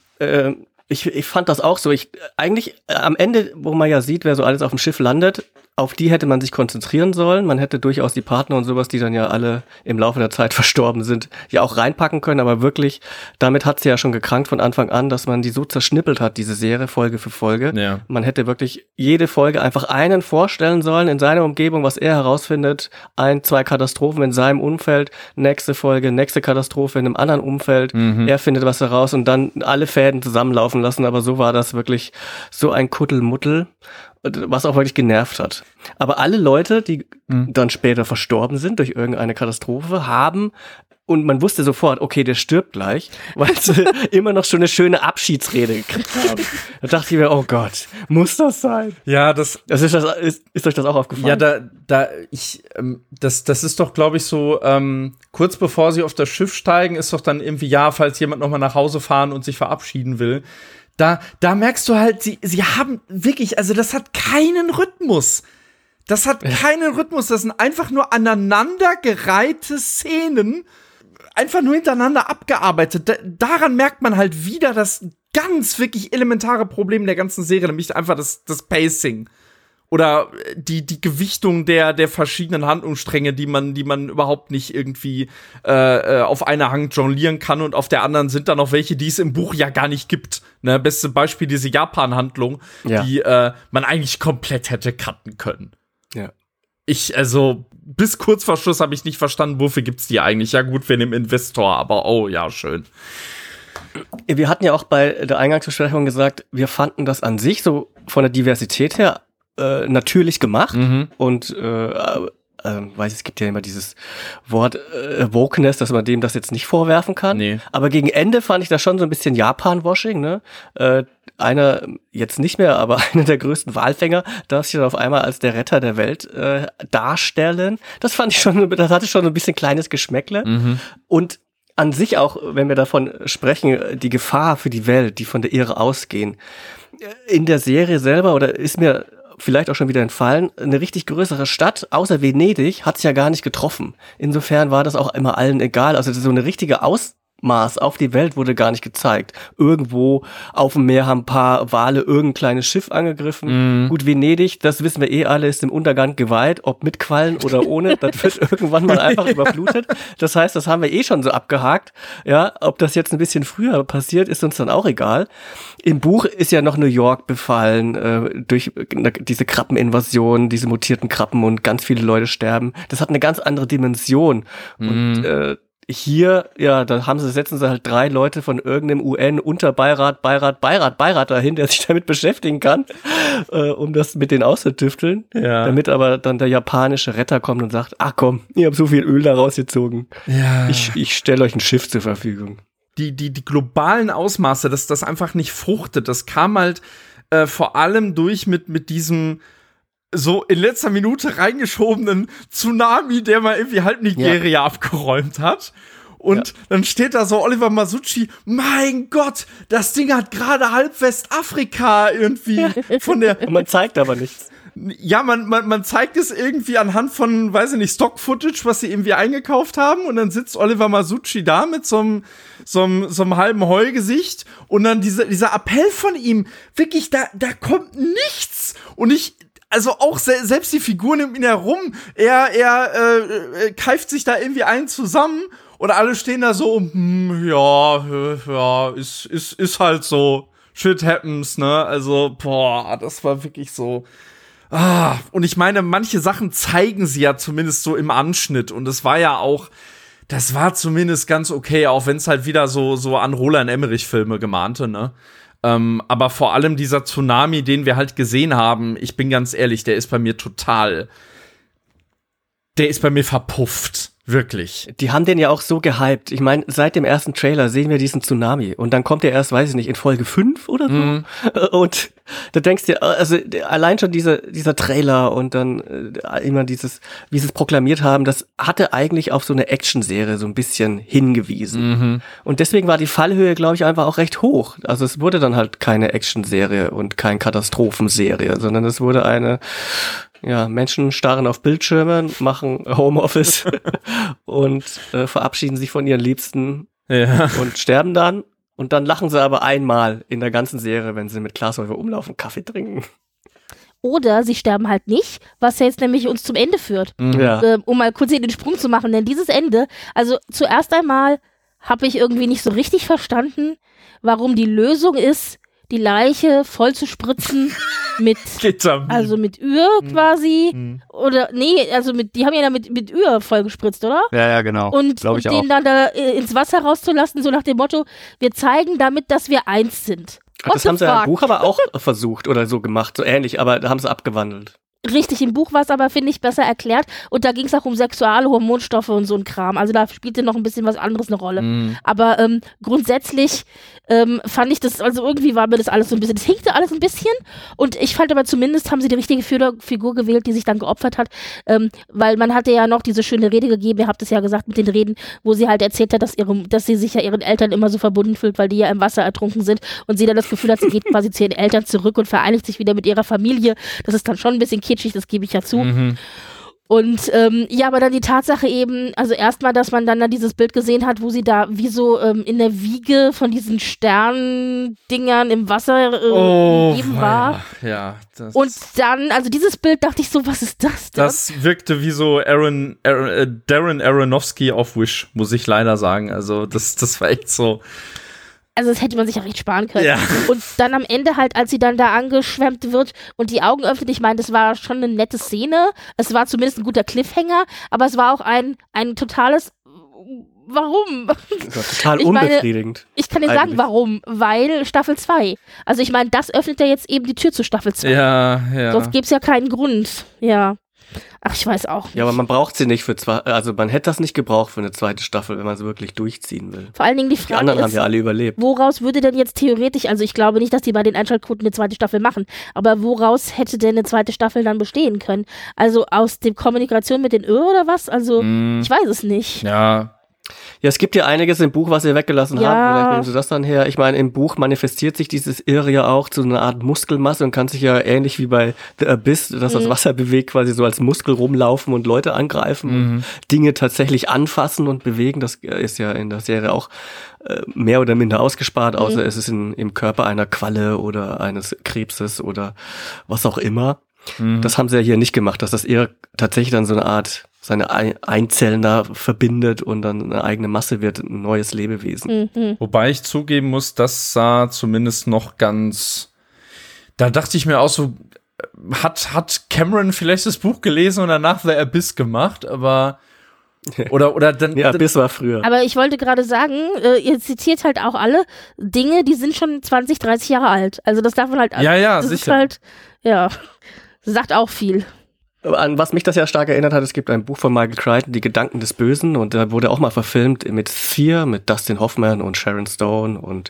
fand das auch so. Eigentlich am Ende, wo man ja sieht, wer so alles auf dem Schiff landet, auf die hätte man sich konzentrieren sollen. Man hätte durchaus die Partner und sowas, die dann ja alle im Laufe der Zeit verstorben sind, ja auch reinpacken können. Aber wirklich, damit hat sie ja schon gekrankt von Anfang an, dass man die so zerschnippelt hat, diese Serie, Folge für Folge. Ja. Man hätte wirklich jede Folge einfach einen vorstellen sollen in seiner Umgebung, was er herausfindet. 1, 2 Katastrophen in seinem Umfeld, nächste Folge, nächste Katastrophe in einem anderen Umfeld. Er findet was heraus und dann alle Fäden zusammenlaufen lassen. Aber so war das wirklich so ein Kuddelmuddel, was auch wirklich genervt hat. Aber alle Leute, die dann später verstorben sind durch irgendeine Katastrophe, haben, und man wusste sofort, okay, der stirbt gleich, weil sie immer noch schon eine schöne Abschiedsrede gekriegt haben. Da dachte ich mir, oh Gott, muss das sein? Ja, ist euch das auch aufgefallen? Ja, das ist doch, glaube ich, so, kurz bevor sie auf das Schiff steigen, ist doch dann irgendwie, ja, falls jemand noch mal nach Hause fahren und sich verabschieden will. Da merkst du halt, sie haben wirklich, also das hat keinen Rhythmus. Das sind einfach nur aneinandergereihte Szenen, einfach nur hintereinander abgearbeitet. Daran merkt man halt wieder das ganz wirklich elementare Problem der ganzen Serie, nämlich einfach das Pacing. Oder die Gewichtung der verschiedenen Handlungsstränge, die man überhaupt nicht irgendwie auf einer Hand jonglieren kann, und auf der anderen sind da noch welche, die es im Buch ja gar nicht gibt. Ne, beste Beispiel diese Japan-Handlung, die man eigentlich komplett hätte cutten können. Ja. Bis kurz vor Schluss habe ich nicht verstanden, wofür gibt's die eigentlich? Ja gut, wir nehmen Investor, aber oh ja, schön. Wir hatten ja auch bei der Eingangsbesprechung gesagt, wir fanden das an sich so von der Diversität her natürlich gemacht und es gibt ja immer dieses Wort Wokeness, dass man dem das jetzt nicht vorwerfen kann. Nee. Aber gegen Ende fand ich das schon so ein bisschen Japan-Washing, ne? Einer, jetzt nicht mehr, aber einer der größten Walfänger darf sich dann auf einmal als der Retter der Welt darstellen. Das hatte schon ein bisschen kleines Geschmäckle. Und an sich auch, wenn wir davon sprechen, die Gefahr für die Welt, die von der Irre ausgehen. In der Serie selber, oder ist mir vielleicht auch schon wieder entfallen, eine richtig größere Stadt, außer Venedig, hat es ja gar nicht getroffen. Insofern war das auch immer allen egal. Also so eine richtige Ausmaß auf die Welt wurde gar nicht gezeigt. Irgendwo auf dem Meer haben ein paar Wale irgendein kleines Schiff angegriffen. Gut, Venedig, das wissen wir eh alle, ist dem Untergang geweiht, ob mit Quallen oder ohne. Das wird irgendwann mal einfach überflutet. Das heißt, das haben wir eh schon so abgehakt. Ja, ob das jetzt ein bisschen früher passiert, ist uns dann auch egal. Im Buch ist ja noch New York befallen durch diese Krabbeninvasion, diese mutierten Krabben, und ganz viele Leute sterben. Das hat eine ganz andere Dimension. Und hier, ja, setzen sie halt 3 Leute von irgendeinem UN-Unterbeirat, Beirat dahin, der sich damit beschäftigen kann, um das mit denen auszutüfteln. Ja. Damit aber dann der japanische Retter kommt und sagt, ach komm, ihr habt so viel Öl da rausgezogen. Ja. Ich stelle euch ein Schiff zur Verfügung. Die globalen Ausmaße, dass das einfach nicht fruchtet, das kam halt vor allem durch mit diesem so in letzter Minute reingeschobenen Tsunami, der mal irgendwie halb Nigeria abgeräumt hat. Und dann steht da so Oliver Masucci, mein Gott, das Ding hat gerade halb Westafrika irgendwie von der... Und man zeigt aber nichts. Ja, man zeigt es irgendwie anhand von, weiß ich nicht, Stock-Footage, was sie irgendwie eingekauft haben, und dann sitzt Oliver Masucci da mit so einem halben Heugesicht, und dann dieser Appell von ihm, wirklich, da kommt nichts, und also auch selbst die Figuren um ihn herum, er keift sich da irgendwie einen zusammen, und alle stehen da so, ist halt so, shit happens, ne, also, das war wirklich so, und ich meine, manche Sachen zeigen sie ja zumindest so im Anschnitt, und das war zumindest ganz okay, auch wenn es halt wieder so an Roland Emmerich-Filme gemahnte, ne? Aber vor allem dieser Tsunami, den wir halt gesehen haben, ich bin ganz ehrlich, der ist bei mir verpufft. Wirklich. Die haben den ja auch so gehypt. Ich meine, seit dem ersten Trailer sehen wir diesen Tsunami. Und dann kommt er erst, weiß ich nicht, in Folge 5 oder so. Und Du denkst dir, also allein schon dieser Trailer und dann immer dieses, wie sie es proklamiert haben, das hatte eigentlich auf so eine Action-Serie so ein bisschen hingewiesen. Und deswegen war die Fallhöhe, glaube ich, einfach auch recht hoch. Also es wurde dann halt keine Action-Serie und keine Katastrophenserie, sondern es wurde eine, ja, Menschen starren auf Bildschirme, machen Homeoffice und verabschieden sich von ihren Liebsten und sterben dann. Und dann lachen sie aber einmal in der ganzen Serie, wenn sie mit Glashäufer umlaufen, Kaffee trinken. Oder sie sterben halt nicht, was ja jetzt nämlich uns zum Ende führt. Ja. Um mal kurz hier den Sprung zu machen. Denn dieses Ende, also zuerst einmal habe ich irgendwie nicht so richtig verstanden, warum die Lösung ist, die Leiche voll zu spritzen mit Öl quasi. Oder, nee, also die haben ja da mit Öl voll gespritzt, oder? Ja, genau. Und den dann da ins Wasser rauszulassen, so nach dem Motto, wir zeigen damit, dass wir eins sind. Das haben sie ja im Buch aber auch versucht oder so gemacht, so ähnlich, aber da haben sie abgewandelt. Richtig, im Buch war es aber, finde ich, besser erklärt. Und da ging es auch um Sexuale, Hormonstoffe und so ein Kram. Also da spielte noch ein bisschen was anderes eine Rolle. Aber grundsätzlich fand ich das, also irgendwie war mir das alles so ein bisschen, das hinkte alles ein bisschen. Und ich fand aber zumindest, haben sie die richtige Figur gewählt, die sich dann geopfert hat. Weil man hatte ja noch diese schöne Rede gegeben, ihr habt es ja gesagt mit den Reden, wo sie halt erzählt hat, dass sie sich ja ihren Eltern immer so verbunden fühlt, weil die ja im Wasser ertrunken sind. Und sie dann das Gefühl hat, sie geht quasi zu ihren Eltern zurück und vereinigt sich wieder mit ihrer Familie. Das ist dann schon ein bisschen kitschig, das gebe ich ja zu. Und ja, aber dann die Tatsache eben, also erstmal, dass man dann da dieses Bild gesehen hat, wo sie da wie so in der Wiege von diesen Sterndingern im Wasser gegeben war. Ja, und dann, also dieses Bild dachte ich so, was ist das denn? Das wirkte wie so Darren Aronofsky auf Wish, muss ich leider sagen. Also das war echt so. Also das hätte man sich ja recht sparen können. Ja. Und dann am Ende halt, als sie dann da angeschwemmt wird und die Augen öffnet, ich meine, das war schon eine nette Szene. Es war zumindest ein guter Cliffhanger, aber es war auch ein totales Warum? Total unbefriedigend. Ich kann dir sagen, warum. Weil Staffel 2. Also ich meine, das öffnet ja jetzt eben die Tür zu Staffel 2. Ja. Sonst gäbe es ja keinen Grund. Ja. Ach, ich weiß auch nicht. Ja, aber man braucht sie nicht für also man hätte das nicht gebraucht für eine zweite Staffel, wenn man sie wirklich durchziehen will. Vor allen Dingen die Frage Die anderen haben ja alle überlebt. Woraus würde denn jetzt theoretisch, also ich glaube nicht, dass die bei den Einschaltquoten eine zweite Staffel machen, aber woraus hätte denn eine zweite Staffel dann bestehen können? Also aus der Kommunikation mit den oder was? Also ich weiß es nicht. Ja, es gibt ja einiges im Buch, was ihr weggelassen habt. Vielleicht nehmen Sie das dann her. Ich meine, im Buch manifestiert sich dieses Irre ja auch zu einer Art Muskelmasse und kann sich ja ähnlich wie bei The Abyss, dass das Wasser bewegt, quasi so als Muskel rumlaufen und Leute angreifen und Dinge tatsächlich anfassen und bewegen. Das ist ja in der Serie auch mehr oder minder ausgespart, außer es ist im Körper einer Qualle oder eines Krebses oder was auch immer. Das haben sie ja hier nicht gemacht, dass das eher tatsächlich dann so eine Art seine Einzellen da verbindet und dann eine eigene Masse wird, ein neues Lebewesen. Wobei ich zugeben muss, das sah zumindest noch ganz, da dachte ich mir auch so, hat Cameron vielleicht das Buch gelesen und danach The Abyss gemacht, aber oder dann. Ja, Abyss war früher. Aber ich wollte gerade sagen, ihr zitiert halt auch alle Dinge, die sind schon 20, 30 Jahre alt. Also das darf man halt. Ja, das sicher. Ist halt, ja, sagt auch viel. An was mich das ja stark erinnert hat, es gibt ein Buch von Michael Crichton, Die Gedanken des Bösen, und da wurde auch mal verfilmt mit Sphere, mit Dustin Hoffman und Sharon Stone und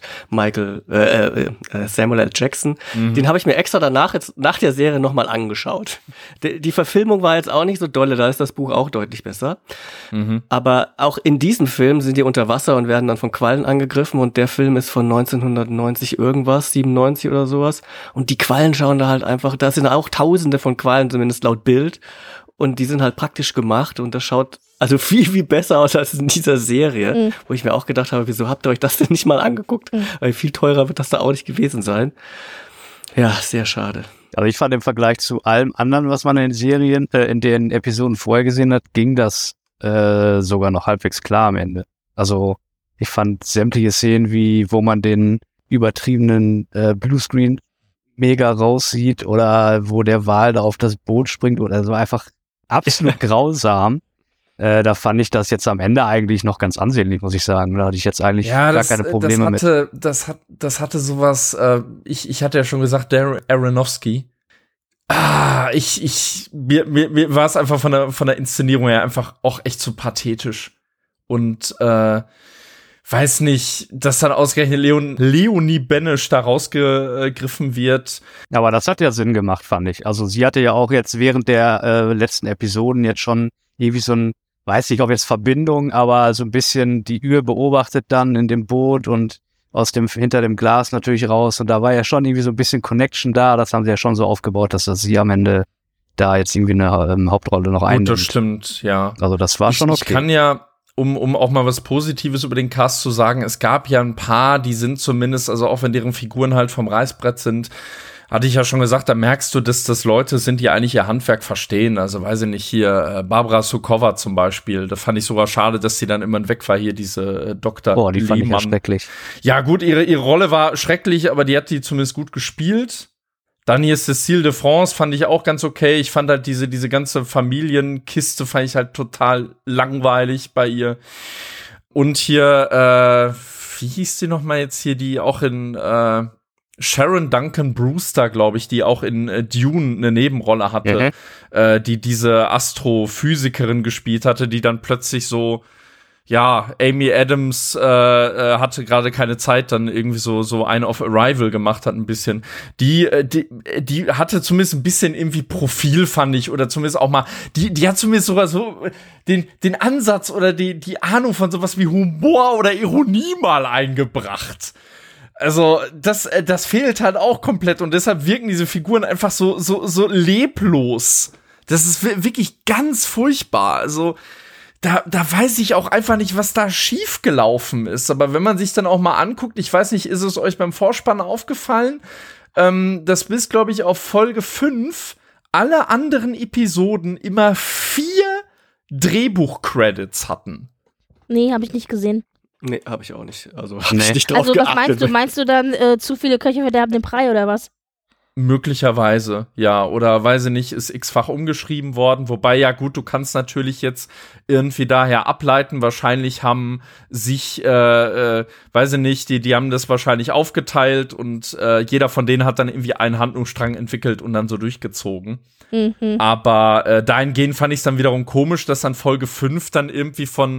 Samuel L. Jackson. Den habe ich mir extra danach, jetzt nach der Serie nochmal angeschaut. Die Verfilmung war jetzt auch nicht so dolle, da ist das Buch auch deutlich besser. Aber auch in diesem Film sind die unter Wasser und werden dann von Quallen angegriffen, und der Film ist von 1990 irgendwas, 97 oder sowas. Und die Quallen schauen da halt einfach, da sind auch Tausende von Quallen, zumindest laut Bild. Und die sind halt praktisch gemacht, und das schaut also viel, viel besser aus als in dieser Serie, wo ich mir auch gedacht habe, wieso habt ihr euch das denn nicht mal angeguckt? Weil viel teurer wird das da auch nicht gewesen sein. Ja, sehr schade. Also ich fand im Vergleich zu allem anderen, was man in den Serien, in den Episoden vorher gesehen hat, ging das sogar noch halbwegs klar am Ende. Also ich fand sämtliche Szenen, wo man den übertriebenen Bluescreen mega raussieht oder wo der Wal da auf das Boot springt oder so, einfach absolut grausam. Da fand ich das jetzt am Ende eigentlich noch ganz ansehnlich, muss ich sagen. Da hatte ich jetzt eigentlich gar keine Probleme mit. Das hatte sowas, ich hatte ja schon gesagt, Darren Aronofsky. Mir war es einfach von der Inszenierung her einfach auch echt zu pathetisch. Und weiß nicht, dass dann ausgerechnet Leonie Benesch da rausgegriffen wird. Aber das hat ja Sinn gemacht, fand ich. Also sie hatte ja auch jetzt während der letzten Episoden jetzt schon irgendwie so ein, weiß nicht, ob jetzt Verbindung, aber so ein bisschen die Ür beobachtet dann in dem Boot und hinter dem Glas natürlich raus. Und da war ja schon irgendwie so ein bisschen Connection da. Das haben sie ja schon so aufgebaut, dass das sie am Ende da jetzt irgendwie eine Hauptrolle noch einnimmt. Gut, das stimmt, ja. Also das war schon okay. Ich kann ja, um auch mal was Positives über den Cast zu sagen, es gab ja ein paar, die sind zumindest, also auch wenn deren Figuren halt vom Reißbrett sind, hatte ich ja schon gesagt, da merkst du, dass das Leute sind, die eigentlich ihr Handwerk verstehen. Also weiß ich nicht, hier Barbara Sukowa zum Beispiel. Da fand ich sogar schade, dass sie dann immer weg war, hier diese Dr. Boah, die fand ich ja schrecklich. Ja gut, ihre Rolle war schrecklich, aber die hat die zumindest gut gespielt. Dann hier Cécile de France fand ich auch ganz okay. Ich fand halt diese ganze Familienkiste fand ich halt total langweilig bei ihr. Und hier, wie hieß die nochmal jetzt hier, die auch in Sharon Duncan Brewster, glaube ich, die auch in Dune eine Nebenrolle hatte, die diese Astrophysikerin gespielt hatte, die dann plötzlich so, ja, Amy Adams hatte gerade keine Zeit, dann irgendwie so eine auf Arrival gemacht hat ein bisschen. Die hatte zumindest ein bisschen irgendwie Profil, fand ich, oder zumindest auch mal, die hat zumindest sogar so den Ansatz oder die Ahnung von sowas wie Humor oder Ironie mal eingebracht. Also, das fehlt halt auch komplett und deshalb wirken diese Figuren einfach so leblos. Das ist wirklich ganz furchtbar. Also, da weiß ich auch einfach nicht, was da schiefgelaufen ist. Aber wenn man sich dann auch mal anguckt, ich weiß nicht, ist es euch beim Vorspann aufgefallen, dass bis, glaube ich, auf Folge 5 alle anderen Episoden immer 4 Drehbuch-Credits hatten. Nee, habe ich nicht gesehen. Nee, habe ich auch nicht. Also hab ich nicht drauf geachtet. Was meinst du? Meinst du dann, zu viele Köche verderben den Brei oder was? Möglicherweise, ja. Oder weiß ich nicht, ist x-fach umgeschrieben worden. Wobei, ja gut, du kannst natürlich jetzt irgendwie daher ableiten. Wahrscheinlich haben sich, weiß ich nicht, die haben das wahrscheinlich aufgeteilt und jeder von denen hat dann irgendwie einen Handlungsstrang entwickelt und dann so durchgezogen. Mhm. Aber dahingehend fand ich es dann wiederum komisch, dass dann Folge 5 dann irgendwie von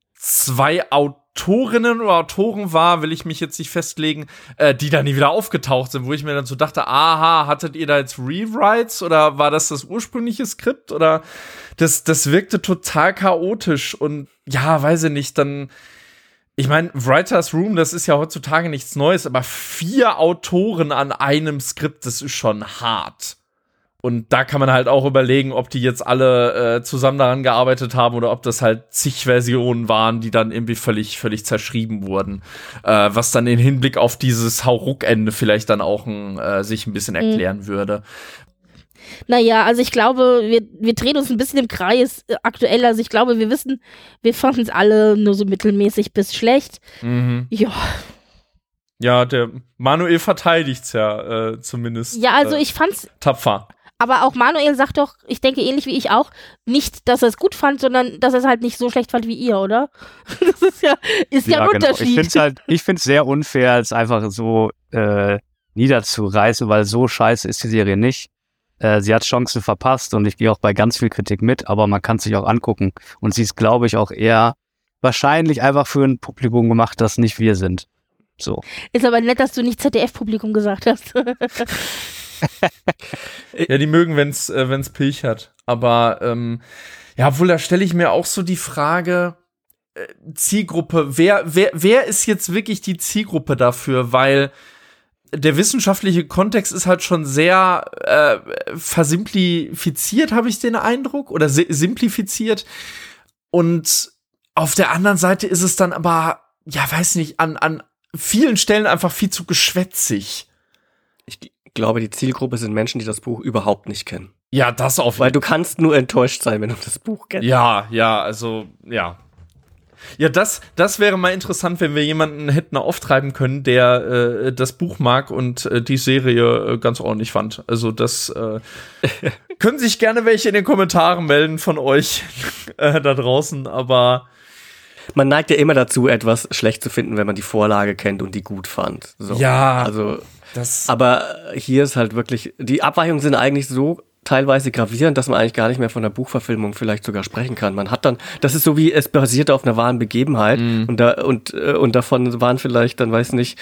2 Autorinnen oder Autoren war, will ich mich jetzt nicht festlegen, die dann nie wieder aufgetaucht sind, wo ich mir dann so dachte, aha, hattet ihr da jetzt Rewrites oder war das ursprüngliche Skript oder das wirkte total chaotisch und ja, weiß ich nicht, dann ich meine, Writer's Room, das ist ja heutzutage nichts Neues, aber 4 Autoren an einem Skript, das ist schon hart. Und da kann man halt auch überlegen, ob die jetzt alle zusammen daran gearbeitet haben oder ob das halt zig Versionen waren, die dann irgendwie völlig zerschrieben wurden. Was dann im Hinblick auf dieses Hauruck-Ende vielleicht dann auch sich ein bisschen erklären würde. Naja, also ich glaube, wir drehen uns ein bisschen im Kreis aktuell. Also ich glaube, wir fanden es alle nur so mittelmäßig bis schlecht. Mhm. Ja. Ja, der Manuel verteidigt's ja zumindest. Ja, also ich fand's tapfer. Aber auch Manuel sagt doch, ich denke ähnlich wie ich auch, nicht, dass er es gut fand, sondern dass er es halt nicht so schlecht fand wie ihr, oder? Das ist ja ein Unterschied. Genau. Ich finde es sehr unfair, es einfach so niederzureißen, weil so scheiße ist die Serie nicht. Sie hat Chancen verpasst und ich gehe auch bei ganz viel Kritik mit, aber man kann es sich auch angucken. Und sie ist, glaube ich, auch eher wahrscheinlich einfach für ein Publikum gemacht, das nicht wir sind. So. Ist aber nett, dass du nicht ZDF-Publikum gesagt hast. Ja, die mögen, wenn's pilchert. Aber ja, obwohl, da stelle ich mir auch so die Frage, Zielgruppe, wer ist jetzt wirklich die Zielgruppe dafür? Weil der wissenschaftliche Kontext ist halt schon sehr versimplifiziert, habe ich den Eindruck, oder simplifiziert. Und auf der anderen Seite ist es dann aber, ja, weiß nicht, an vielen Stellen einfach viel zu geschwätzig. Ich glaube, die Zielgruppe sind Menschen, die das Buch überhaupt nicht kennen. Ja, das auf jeden Fall. Weil du kannst nur enttäuscht sein, wenn du das Buch kennst. Ja, also, ja. Ja, das wäre mal interessant, wenn wir jemanden hätten auftreiben können, der das Buch mag und die Serie ganz ordentlich fand. Also das können sich gerne welche in den Kommentaren melden von euch da draußen, aber man neigt ja immer dazu, etwas schlecht zu finden, wenn man die Vorlage kennt und die gut fand. So. Ja, also aber hier ist halt wirklich, die Abweichungen sind eigentlich so teilweise gravierend, dass man eigentlich gar nicht mehr von der Buchverfilmung vielleicht sogar sprechen kann. Man hat dann, das ist so wie, es basiert auf einer wahren Begebenheit und davon waren vielleicht, dann weiß nicht,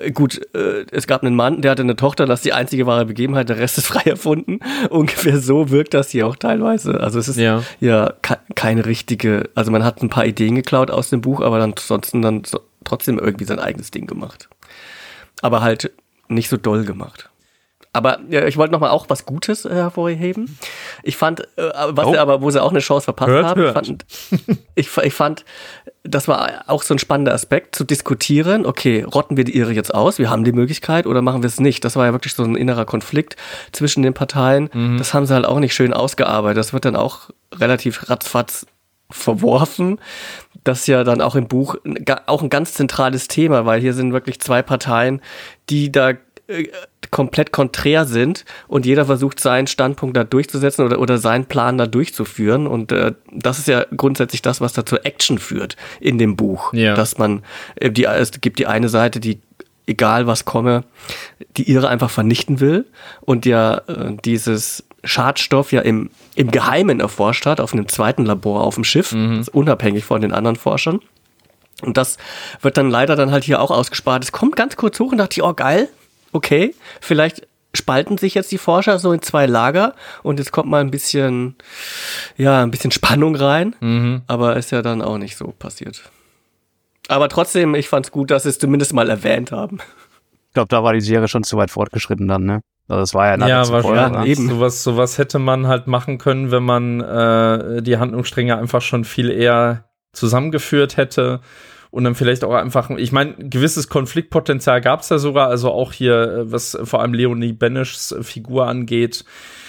es gab einen Mann, der hatte eine Tochter, das ist die einzige wahre Begebenheit, der Rest ist frei erfunden. Ungefähr so wirkt das hier auch teilweise. Also es ist keine richtige, also man hat ein paar Ideen geklaut aus dem Buch, aber dann ansonsten trotzdem irgendwie sein eigenes Ding gemacht. Aber halt nicht so doll gemacht. Aber ich wollte nochmal auch was Gutes hervorheben. Ich fand, wo sie auch eine Chance verpasst haben, ich fand, das war auch so ein spannender Aspekt, zu diskutieren, okay, rotten wir die Irre jetzt aus, wir haben die Möglichkeit, oder machen wir es nicht? Das war ja wirklich so ein innerer Konflikt zwischen den Parteien. Das haben sie halt auch nicht schön ausgearbeitet. Das wird dann auch relativ ratzfatz verworfen. Das ist ja dann auch im Buch auch ein ganz zentrales Thema, weil hier sind wirklich zwei Parteien, die da komplett konträr sind und jeder versucht, seinen Standpunkt da durchzusetzen oder seinen Plan da durchzuführen. Und das ist ja grundsätzlich das, was da zur Action führt in dem Buch. Ja. Dass man, es gibt die eine Seite, die, egal was komme, die Irre einfach vernichten will und ja dieses Schadstoff ja im Geheimen erforscht hat, auf einem zweiten Labor auf dem Schiff, unabhängig von den anderen Forschern. Und das wird dann leider dann halt hier auch ausgespart. Es kommt ganz kurz hoch und dachte ich, oh geil, okay, vielleicht spalten sich jetzt die Forscher so in zwei Lager und jetzt kommt mal ein bisschen Spannung rein, aber ist ja dann auch nicht so passiert. Aber trotzdem, ich fand's gut, dass sie es zumindest mal erwähnt haben. Ich glaube, da war die Serie schon zu weit fortgeschritten dann, ne? Also das war ja wahrscheinlich. Sowas hätte man halt machen können, wenn man die Handlungsstränge einfach schon viel eher zusammengeführt hätte. Und dann vielleicht auch einfach, ich meine, gewisses Konfliktpotenzial gab es ja sogar, also auch hier, was vor allem Leonie Beneschs Figur angeht.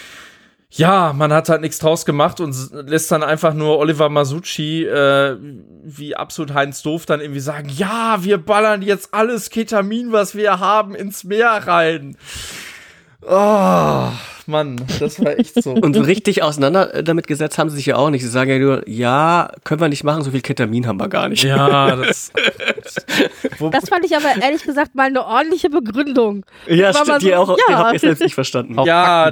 Ja, man hat halt nichts draus gemacht und lässt dann einfach nur Oliver Masucci wie absolut Heinz Doof dann irgendwie sagen, ja, wir ballern jetzt alles Ketamin, was wir haben, ins Meer rein. Oh, Mann, das war echt so. Und so richtig auseinander damit gesetzt haben sie sich ja auch nicht. Sie sagen ja nur, ja, können wir nicht machen, so viel Ketamin haben wir gar nicht. Ja, das fand ich aber ehrlich gesagt mal eine ordentliche Begründung. Ja, stimmt, so, die hab ich selbst nicht verstanden. Ja,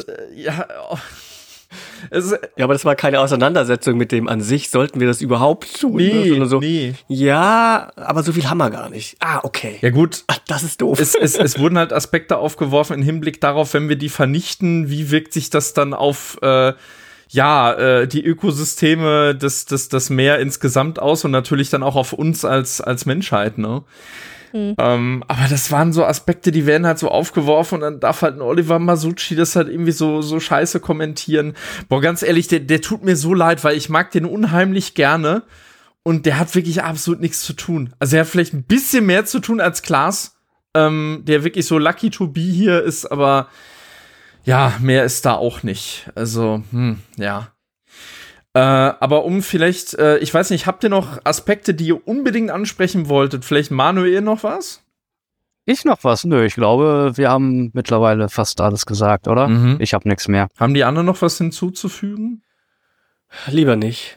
aber das war keine Auseinandersetzung mit dem an sich, sollten wir das überhaupt tun? Nee. Ja, aber so viel haben wir gar nicht. Ah, okay. Ja gut. Ach, das ist doof. Es wurden halt Aspekte aufgeworfen im Hinblick darauf, wenn wir die vernichten, wie wirkt sich das dann auf die Ökosysteme, das Meer insgesamt aus und natürlich dann auch auf uns als Menschheit, ne? Aber das waren so Aspekte, die werden halt so aufgeworfen und dann darf halt ein Oliver Masucci das halt irgendwie so scheiße kommentieren. Boah, ganz ehrlich, der tut mir so leid, weil ich mag den unheimlich gerne und der hat wirklich absolut nichts zu tun. Also er hat vielleicht ein bisschen mehr zu tun als Klaas, der wirklich so lucky to be hier ist, aber ja, mehr ist da auch nicht. Also, ja. Aber um vielleicht, ich weiß nicht, habt ihr noch Aspekte, die ihr unbedingt ansprechen wolltet? Vielleicht Manuel noch was? Ich noch was? Nö, ich glaube, wir haben mittlerweile fast alles gesagt, oder? Ich habe nichts mehr. Haben die anderen noch was hinzuzufügen? Lieber nicht.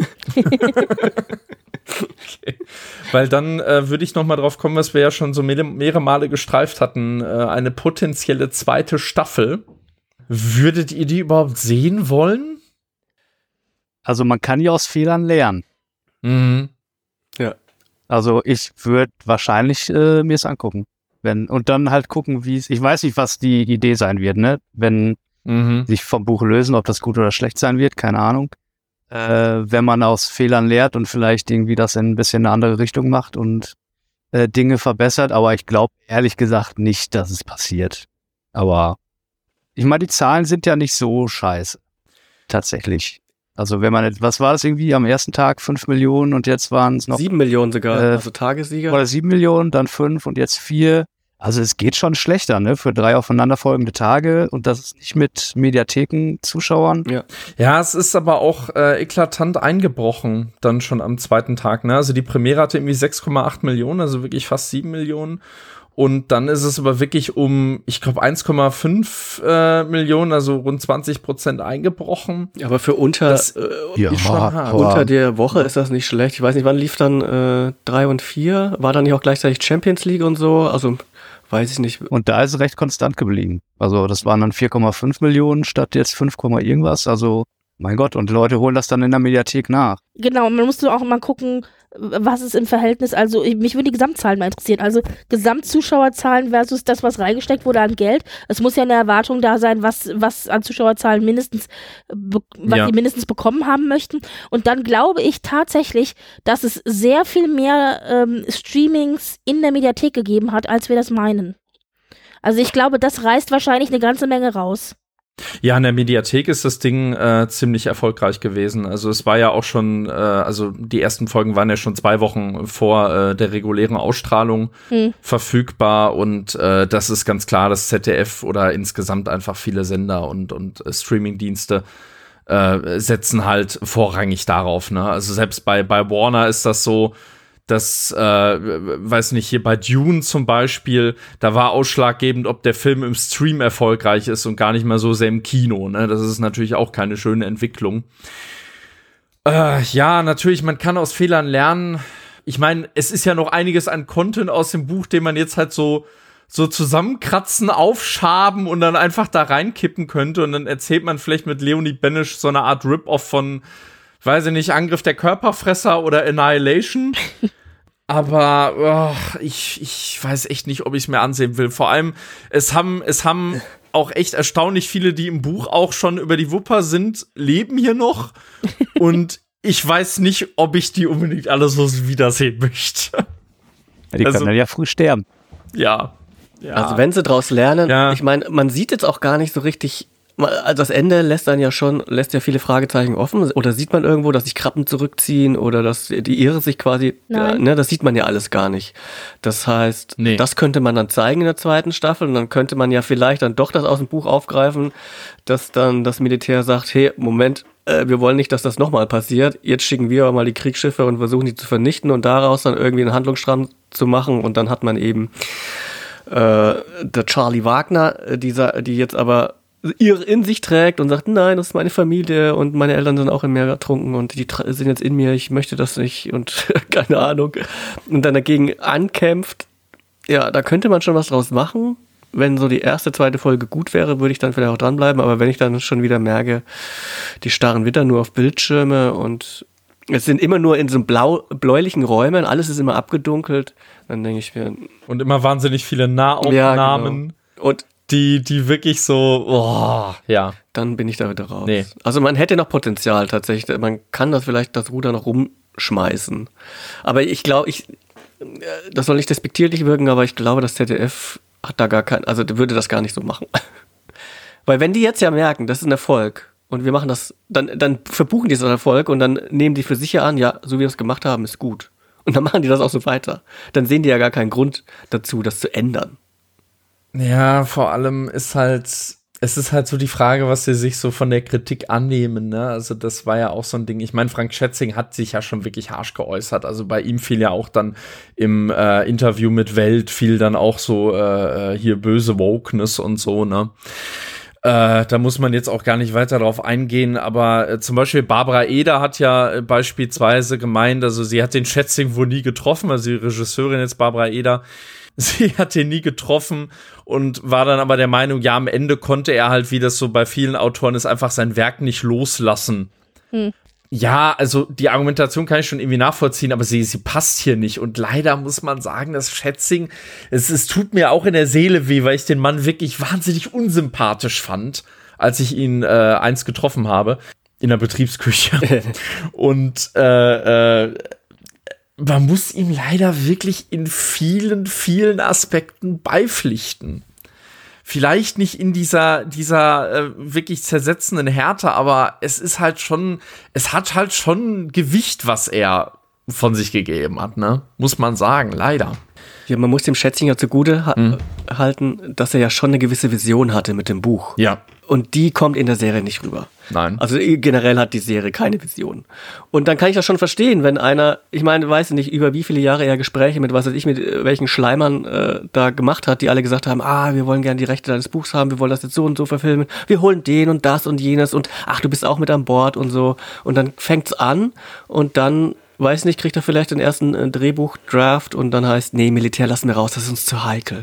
Okay. Weil dann würde ich noch mal drauf kommen, was wir ja schon so mehrere Male gestreift hatten, eine potenzielle zweite Staffel. Würdet ihr die überhaupt sehen wollen? Also man kann ja aus Fehlern lernen. Ja. Also ich würde wahrscheinlich mir es angucken. Und dann halt gucken, ich weiß nicht, was die Idee sein wird, ne? Wenn sich vom Buch lösen, ob das gut oder schlecht sein wird, keine Ahnung. Wenn man aus Fehlern lernt und vielleicht irgendwie das in ein bisschen eine andere Richtung macht und Dinge verbessert, aber ich glaube ehrlich gesagt nicht, dass es passiert. Aber ich meine, die Zahlen sind ja nicht so scheiße. Tatsächlich. Also wenn man, was war das irgendwie am ersten Tag? 5 Millionen und jetzt waren es noch 7 Millionen sogar, also Tagessieger. Oder 7 Millionen, dann 5 und jetzt 4. Also es geht schon schlechter, ne? Für 3 aufeinanderfolgende Tage und das ist nicht mit Mediatheken-Zuschauern. Ja, es ist aber auch eklatant eingebrochen dann schon am zweiten Tag, ne? Also die Premiere hatte irgendwie 6,8 Millionen, also wirklich fast 7 Millionen. Und dann ist es aber wirklich um, ich glaube, 1,5 Millionen, also rund 20% eingebrochen. Ja, aber für unter der Woche ist das nicht schlecht. Ich weiß nicht, wann lief dann 3 und 4? War dann nicht auch gleichzeitig Champions League und so? Also weiß ich nicht. Und da ist es recht konstant geblieben. Also das waren dann 4,5 Millionen statt jetzt 5, irgendwas. Also mein Gott, und die Leute holen das dann in der Mediathek nach. Genau, man musste auch mal gucken, was ist im Verhältnis, also mich würden die Gesamtzahlen mal interessieren, also Gesamtzuschauerzahlen versus das, was reingesteckt wurde an Geld. Es muss ja eine Erwartung da sein, was an Zuschauerzahlen die mindestens bekommen haben möchten. Und dann glaube ich tatsächlich, dass es sehr viel mehr Streamings in der Mediathek gegeben hat, als wir das meinen. Also ich glaube, das reißt wahrscheinlich eine ganze Menge raus. Ja, in der Mediathek ist das Ding ziemlich erfolgreich gewesen. Also es war ja auch schon, also die ersten Folgen waren ja schon 2 Wochen vor der regulären Ausstrahlung verfügbar und das ist ganz klar, das ZDF oder insgesamt einfach viele Sender und Streamingdienste setzen halt vorrangig darauf, ne? Also selbst bei Warner ist das so, dass, weiß nicht, hier bei Dune zum Beispiel, da war ausschlaggebend, ob der Film im Stream erfolgreich ist und gar nicht mal so sehr im Kino, ne? Das ist natürlich auch keine schöne Entwicklung. Ja, natürlich, man kann aus Fehlern lernen. Ich meine, es ist ja noch einiges an Content aus dem Buch, den man jetzt halt so zusammenkratzen, aufschaben und dann einfach da reinkippen könnte und dann erzählt man vielleicht mit Leonie Benesch so eine Art Rip-Off von, weiß ich nicht, Angriff der Körperfresser oder Annihilation. Aber ich weiß echt nicht, ob ich es mir ansehen will. Vor allem, es haben auch echt erstaunlich viele, die im Buch auch schon über die Wupper sind, leben hier noch. Und ich weiß nicht, ob ich die unbedingt alle so wiedersehen möchte. Ja, die können dann ja früh sterben. Ja. Also wenn sie draus lernen, ich meine, man sieht jetzt auch gar nicht so richtig. Also das Ende lässt ja viele Fragezeichen offen. Oder sieht man irgendwo, dass sich Krabben zurückziehen oder dass die Irre sich quasi, das sieht man ja alles gar nicht. Das heißt, das könnte man dann zeigen in der 2. Staffel und dann könnte man ja vielleicht dann doch das aus dem Buch aufgreifen, dass dann das Militär sagt, hey, Moment, wir wollen nicht, dass das nochmal passiert. Jetzt schicken wir aber mal die Kriegsschiffe und versuchen die zu vernichten und daraus dann irgendwie einen Handlungsstrang zu machen und dann hat man eben der Charlie Wagner, die jetzt aber ihr in sich trägt und sagt, nein, das ist meine Familie und meine Eltern sind auch im Meer ertrunken und die sind jetzt in mir, ich möchte das nicht und keine Ahnung. Und dann dagegen ankämpft. Ja, da könnte man schon was draus machen. Wenn so die 1., 2. Folge gut wäre, würde ich dann vielleicht auch dranbleiben. Aber wenn ich dann schon wieder merke, die starren wieder nur auf Bildschirme und es sind immer nur in so bläulichen Räumen, alles ist immer abgedunkelt, dann denke ich mir. Und immer wahnsinnig viele Nahaufnahmen. Ja, genau. Und die wirklich so, dann bin ich da wieder raus. Nee. Also man hätte noch Potenzial tatsächlich. Man kann das vielleicht das Ruder noch rumschmeißen. Aber ich glaube, das soll nicht despektierlich wirken, aber ich glaube, das ZDF hat da gar würde das gar nicht so machen. Weil wenn die jetzt ja merken, das ist ein Erfolg und wir machen das, dann verbuchen die diesen Erfolg und dann nehmen die für sich ja an, ja, so wie wir es gemacht haben, ist gut. Und dann machen die das auch so weiter. Dann sehen die ja gar keinen Grund dazu, das zu ändern. Ja, vor allem ist es ist halt so die Frage, was sie sich so von der Kritik annehmen, ne? Also das war ja auch so ein Ding. Ich meine, Frank Schätzing hat sich ja schon wirklich harsch geäußert. Also bei ihm fiel ja auch dann im Interview mit Welt fiel dann auch so hier böse Wokeness und so, ne? Da muss man jetzt auch gar nicht weiter drauf eingehen, aber zum Beispiel Barbara Eder hat ja beispielsweise gemeint, also sie hat den Schätzing wohl nie getroffen, also die Regisseurin jetzt Barbara Eder, sie hat ihn nie getroffen und war dann aber der Meinung, ja, am Ende konnte er halt, wie das so bei vielen Autoren ist, einfach sein Werk nicht loslassen. Ja, also die Argumentation kann ich schon irgendwie nachvollziehen, aber sie passt hier nicht. Und leider muss man sagen, das Schätzing, es tut mir auch in der Seele weh, weil ich den Mann wirklich wahnsinnig unsympathisch fand, als ich ihn einst getroffen habe, in der Betriebsküche. Und man muss ihm leider wirklich in vielen, vielen Aspekten beipflichten. Vielleicht nicht in dieser wirklich zersetzenden Härte, aber es hat halt schon Gewicht, was er von sich gegeben hat, ne? Muss man sagen, leider. Ja, man muss dem Schätzing ja zugute halten, dass er ja schon eine gewisse Vision hatte mit dem Buch. Ja. Und die kommt in der Serie nicht rüber. Nein. Also generell hat die Serie keine Vision. Und dann kann ich das schon verstehen, wenn einer, ich meine, weiß nicht, über wie viele Jahre er Gespräche mit, was weiß ich, mit welchen Schleimern da gemacht hat, die alle gesagt haben, wir wollen gerne die Rechte deines Buchs haben, wir wollen das jetzt so und so verfilmen, wir holen den und das und jenes und ach, du bist auch mit an Bord und so. Und dann fängt's an und dann weiß nicht, kriegt er vielleicht den ersten Drehbuch-Draft und dann heißt, nee, Militär lassen wir raus, das ist uns zu heikel.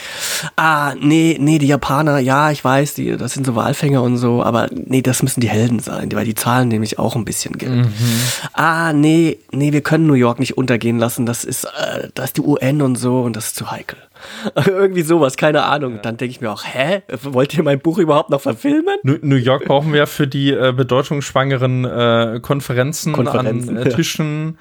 Nee, die Japaner, ja, ich weiß, das sind so Walfänger und so, aber nee, das müssen die Helden sein, weil die zahlen nämlich auch ein bisschen Geld. Nee, wir können New York nicht untergehen lassen, da ist die UN und so und das ist zu heikel. Irgendwie sowas, keine Ahnung. Dann denke ich mir auch, wollt ihr mein Buch überhaupt noch verfilmen? New York brauchen wir für die bedeutungsschwangeren Konferenzen an Tischen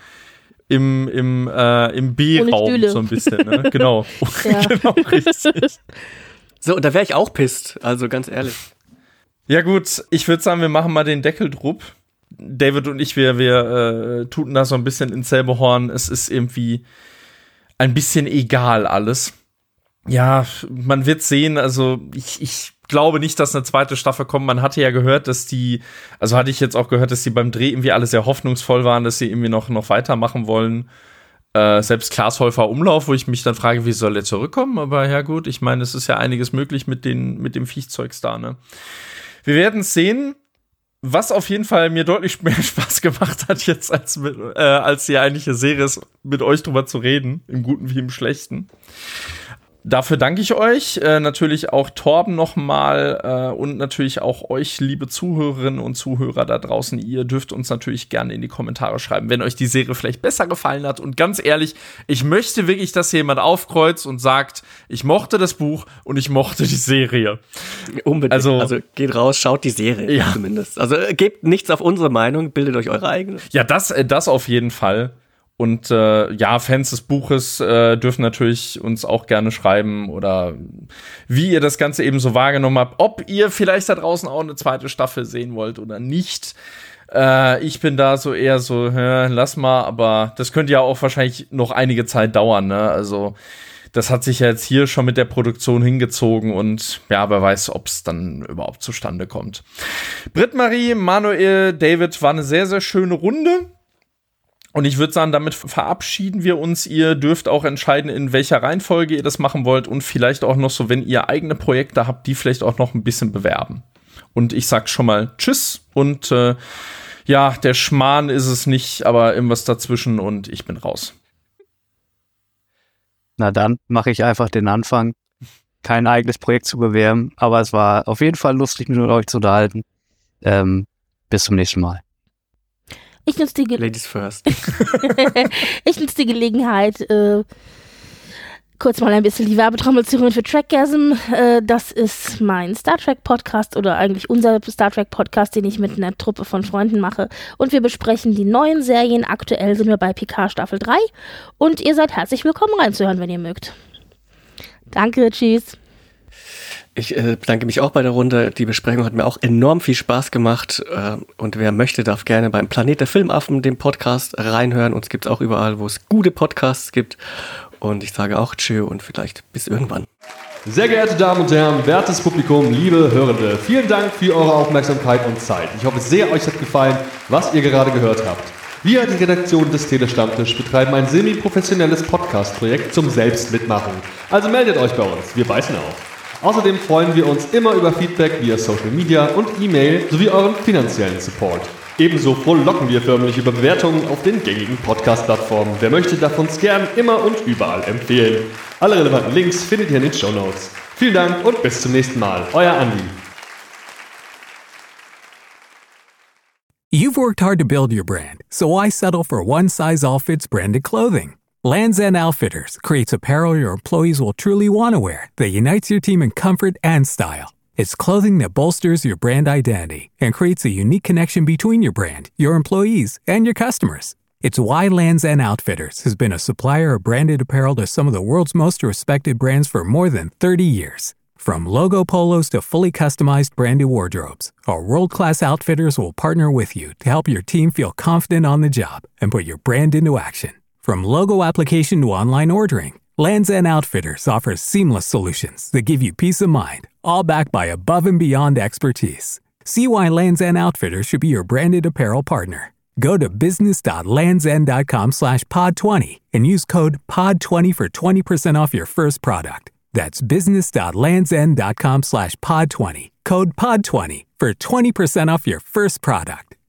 im B-Raum so ein bisschen. Ne? Genau. Ja. Genau, richtig. So, und da wäre ich auch pisst, also ganz ehrlich. Ja gut, ich würde sagen, wir machen mal den Deckel drupp. David und ich, wir tuten da so ein bisschen ins selbe Horn. Es ist irgendwie ein bisschen egal alles. Ja, man wird sehen, also ich glaube nicht, dass eine zweite Staffel kommt. Man hatte ja gehört, dass hatte ich jetzt auch gehört, dass die beim Dreh irgendwie alle sehr hoffnungsvoll waren, dass sie irgendwie noch weitermachen wollen. Selbst Klaas Häufer Umlauf, wo ich mich dann frage, wie soll er zurückkommen? Aber ja gut, ich meine, es ist ja einiges möglich mit dem Viechzeugs da, ne? Wir werden es sehen. Was auf jeden Fall mir deutlich mehr Spaß gemacht hat jetzt als die eigentliche Serie ist, mit euch drüber zu reden, im Guten wie im Schlechten. Dafür danke ich euch, natürlich auch Torben nochmal und natürlich auch euch, liebe Zuhörerinnen und Zuhörer da draußen. Ihr dürft uns natürlich gerne in die Kommentare schreiben, wenn euch die Serie vielleicht besser gefallen hat. Und ganz ehrlich, ich möchte wirklich, dass hier jemand aufkreuzt und sagt, ich mochte das Buch und ich mochte die Serie. Unbedingt. Also geht raus, schaut die Serie zumindest. Also gebt nichts auf unsere Meinung, bildet euch eure eigene. Ja, das auf jeden Fall. Und Fans des Buches dürfen natürlich uns auch gerne schreiben oder wie ihr das Ganze eben so wahrgenommen habt, ob ihr vielleicht da draußen auch eine zweite Staffel sehen wollt oder nicht. Ich bin da so eher so, lass mal, aber das könnte ja auch wahrscheinlich noch einige Zeit dauern, ne? Also das hat sich ja jetzt hier schon mit der Produktion hingezogen und ja, wer weiß, ob es dann überhaupt zustande kommt. Britt-Marie, Manuel, David, war eine sehr, sehr schöne Runde. Und ich würde sagen, damit verabschieden wir uns. Ihr dürft auch entscheiden, in welcher Reihenfolge ihr das machen wollt und vielleicht auch noch so, wenn ihr eigene Projekte habt, die vielleicht auch noch ein bisschen bewerben. Und ich sag schon mal Tschüss und der Schmarrn ist es nicht, aber irgendwas dazwischen und ich bin raus. Na dann mache ich einfach den Anfang. Kein eigenes Projekt zu bewerben, aber es war auf jeden Fall lustig, mit euch zu unterhalten. Bis zum nächsten Mal. Ich nutze Ladies first. Ich nutze die Gelegenheit, kurz mal ein bisschen die Werbetrommel zu rühren für Trackgasm. Das ist mein Star Trek Podcast oder eigentlich unser Star Trek Podcast, den ich mit einer Truppe von Freunden mache. Und wir besprechen die neuen Serien. Aktuell sind wir bei Picard Staffel 3. Und ihr seid herzlich willkommen reinzuhören, wenn ihr mögt. Danke, tschüss. Ich bedanke mich auch bei der Runde. Die Besprechung hat mir auch enorm viel Spaß gemacht. Und wer möchte, darf gerne beim Planet der Filmaffen, dem Podcast, reinhören. Uns gibt's auch überall, wo es gute Podcasts gibt. Und ich sage auch tschö und vielleicht bis irgendwann. Sehr geehrte Damen und Herren, wertes Publikum, liebe Hörende, vielen Dank für eure Aufmerksamkeit und Zeit. Ich hoffe sehr, euch hat gefallen, was ihr gerade gehört habt. Wir, die Redaktion des Telestammtisch, betreiben ein semi-professionelles Podcast-Projekt zum Selbstmitmachen. Also meldet euch bei uns, wir beißen auf. Außerdem freuen wir uns immer über Feedback via Social Media und E-Mail sowie euren finanziellen Support. Ebenso frohlocken wir förmlich über Bewertungen auf den gängigen Podcast-Plattformen. Wer möchte, darf uns gern immer und überall empfehlen. Alle relevanten Links findet ihr in den Shownotes. Vielen Dank und bis zum nächsten Mal. Euer Andi. You've worked hard to build your brand, so why settle for one-size-all-fits branded clothing? Lands' End Outfitters creates apparel your employees will truly want to wear that unites your team in comfort and style. It's clothing that bolsters your brand identity and creates a unique connection between your brand, your employees, and your customers. It's why Lands' End Outfitters has been a supplier of branded apparel to some of the world's most respected brands for more than 30 years. From logo polos to fully customized branded wardrobes, our world-class outfitters will partner with you to help your team feel confident on the job and put your brand into action. From logo application to online ordering, Lands' End Outfitters offers seamless solutions that give you peace of mind, all backed by above and beyond expertise. See why Lands' End Outfitters should be your branded apparel partner. Go to business.landsend.com/pod20 and use code POD20 for 20% off your first product. That's business.landsend.com/pod20. Code POD20 for 20% off your first product.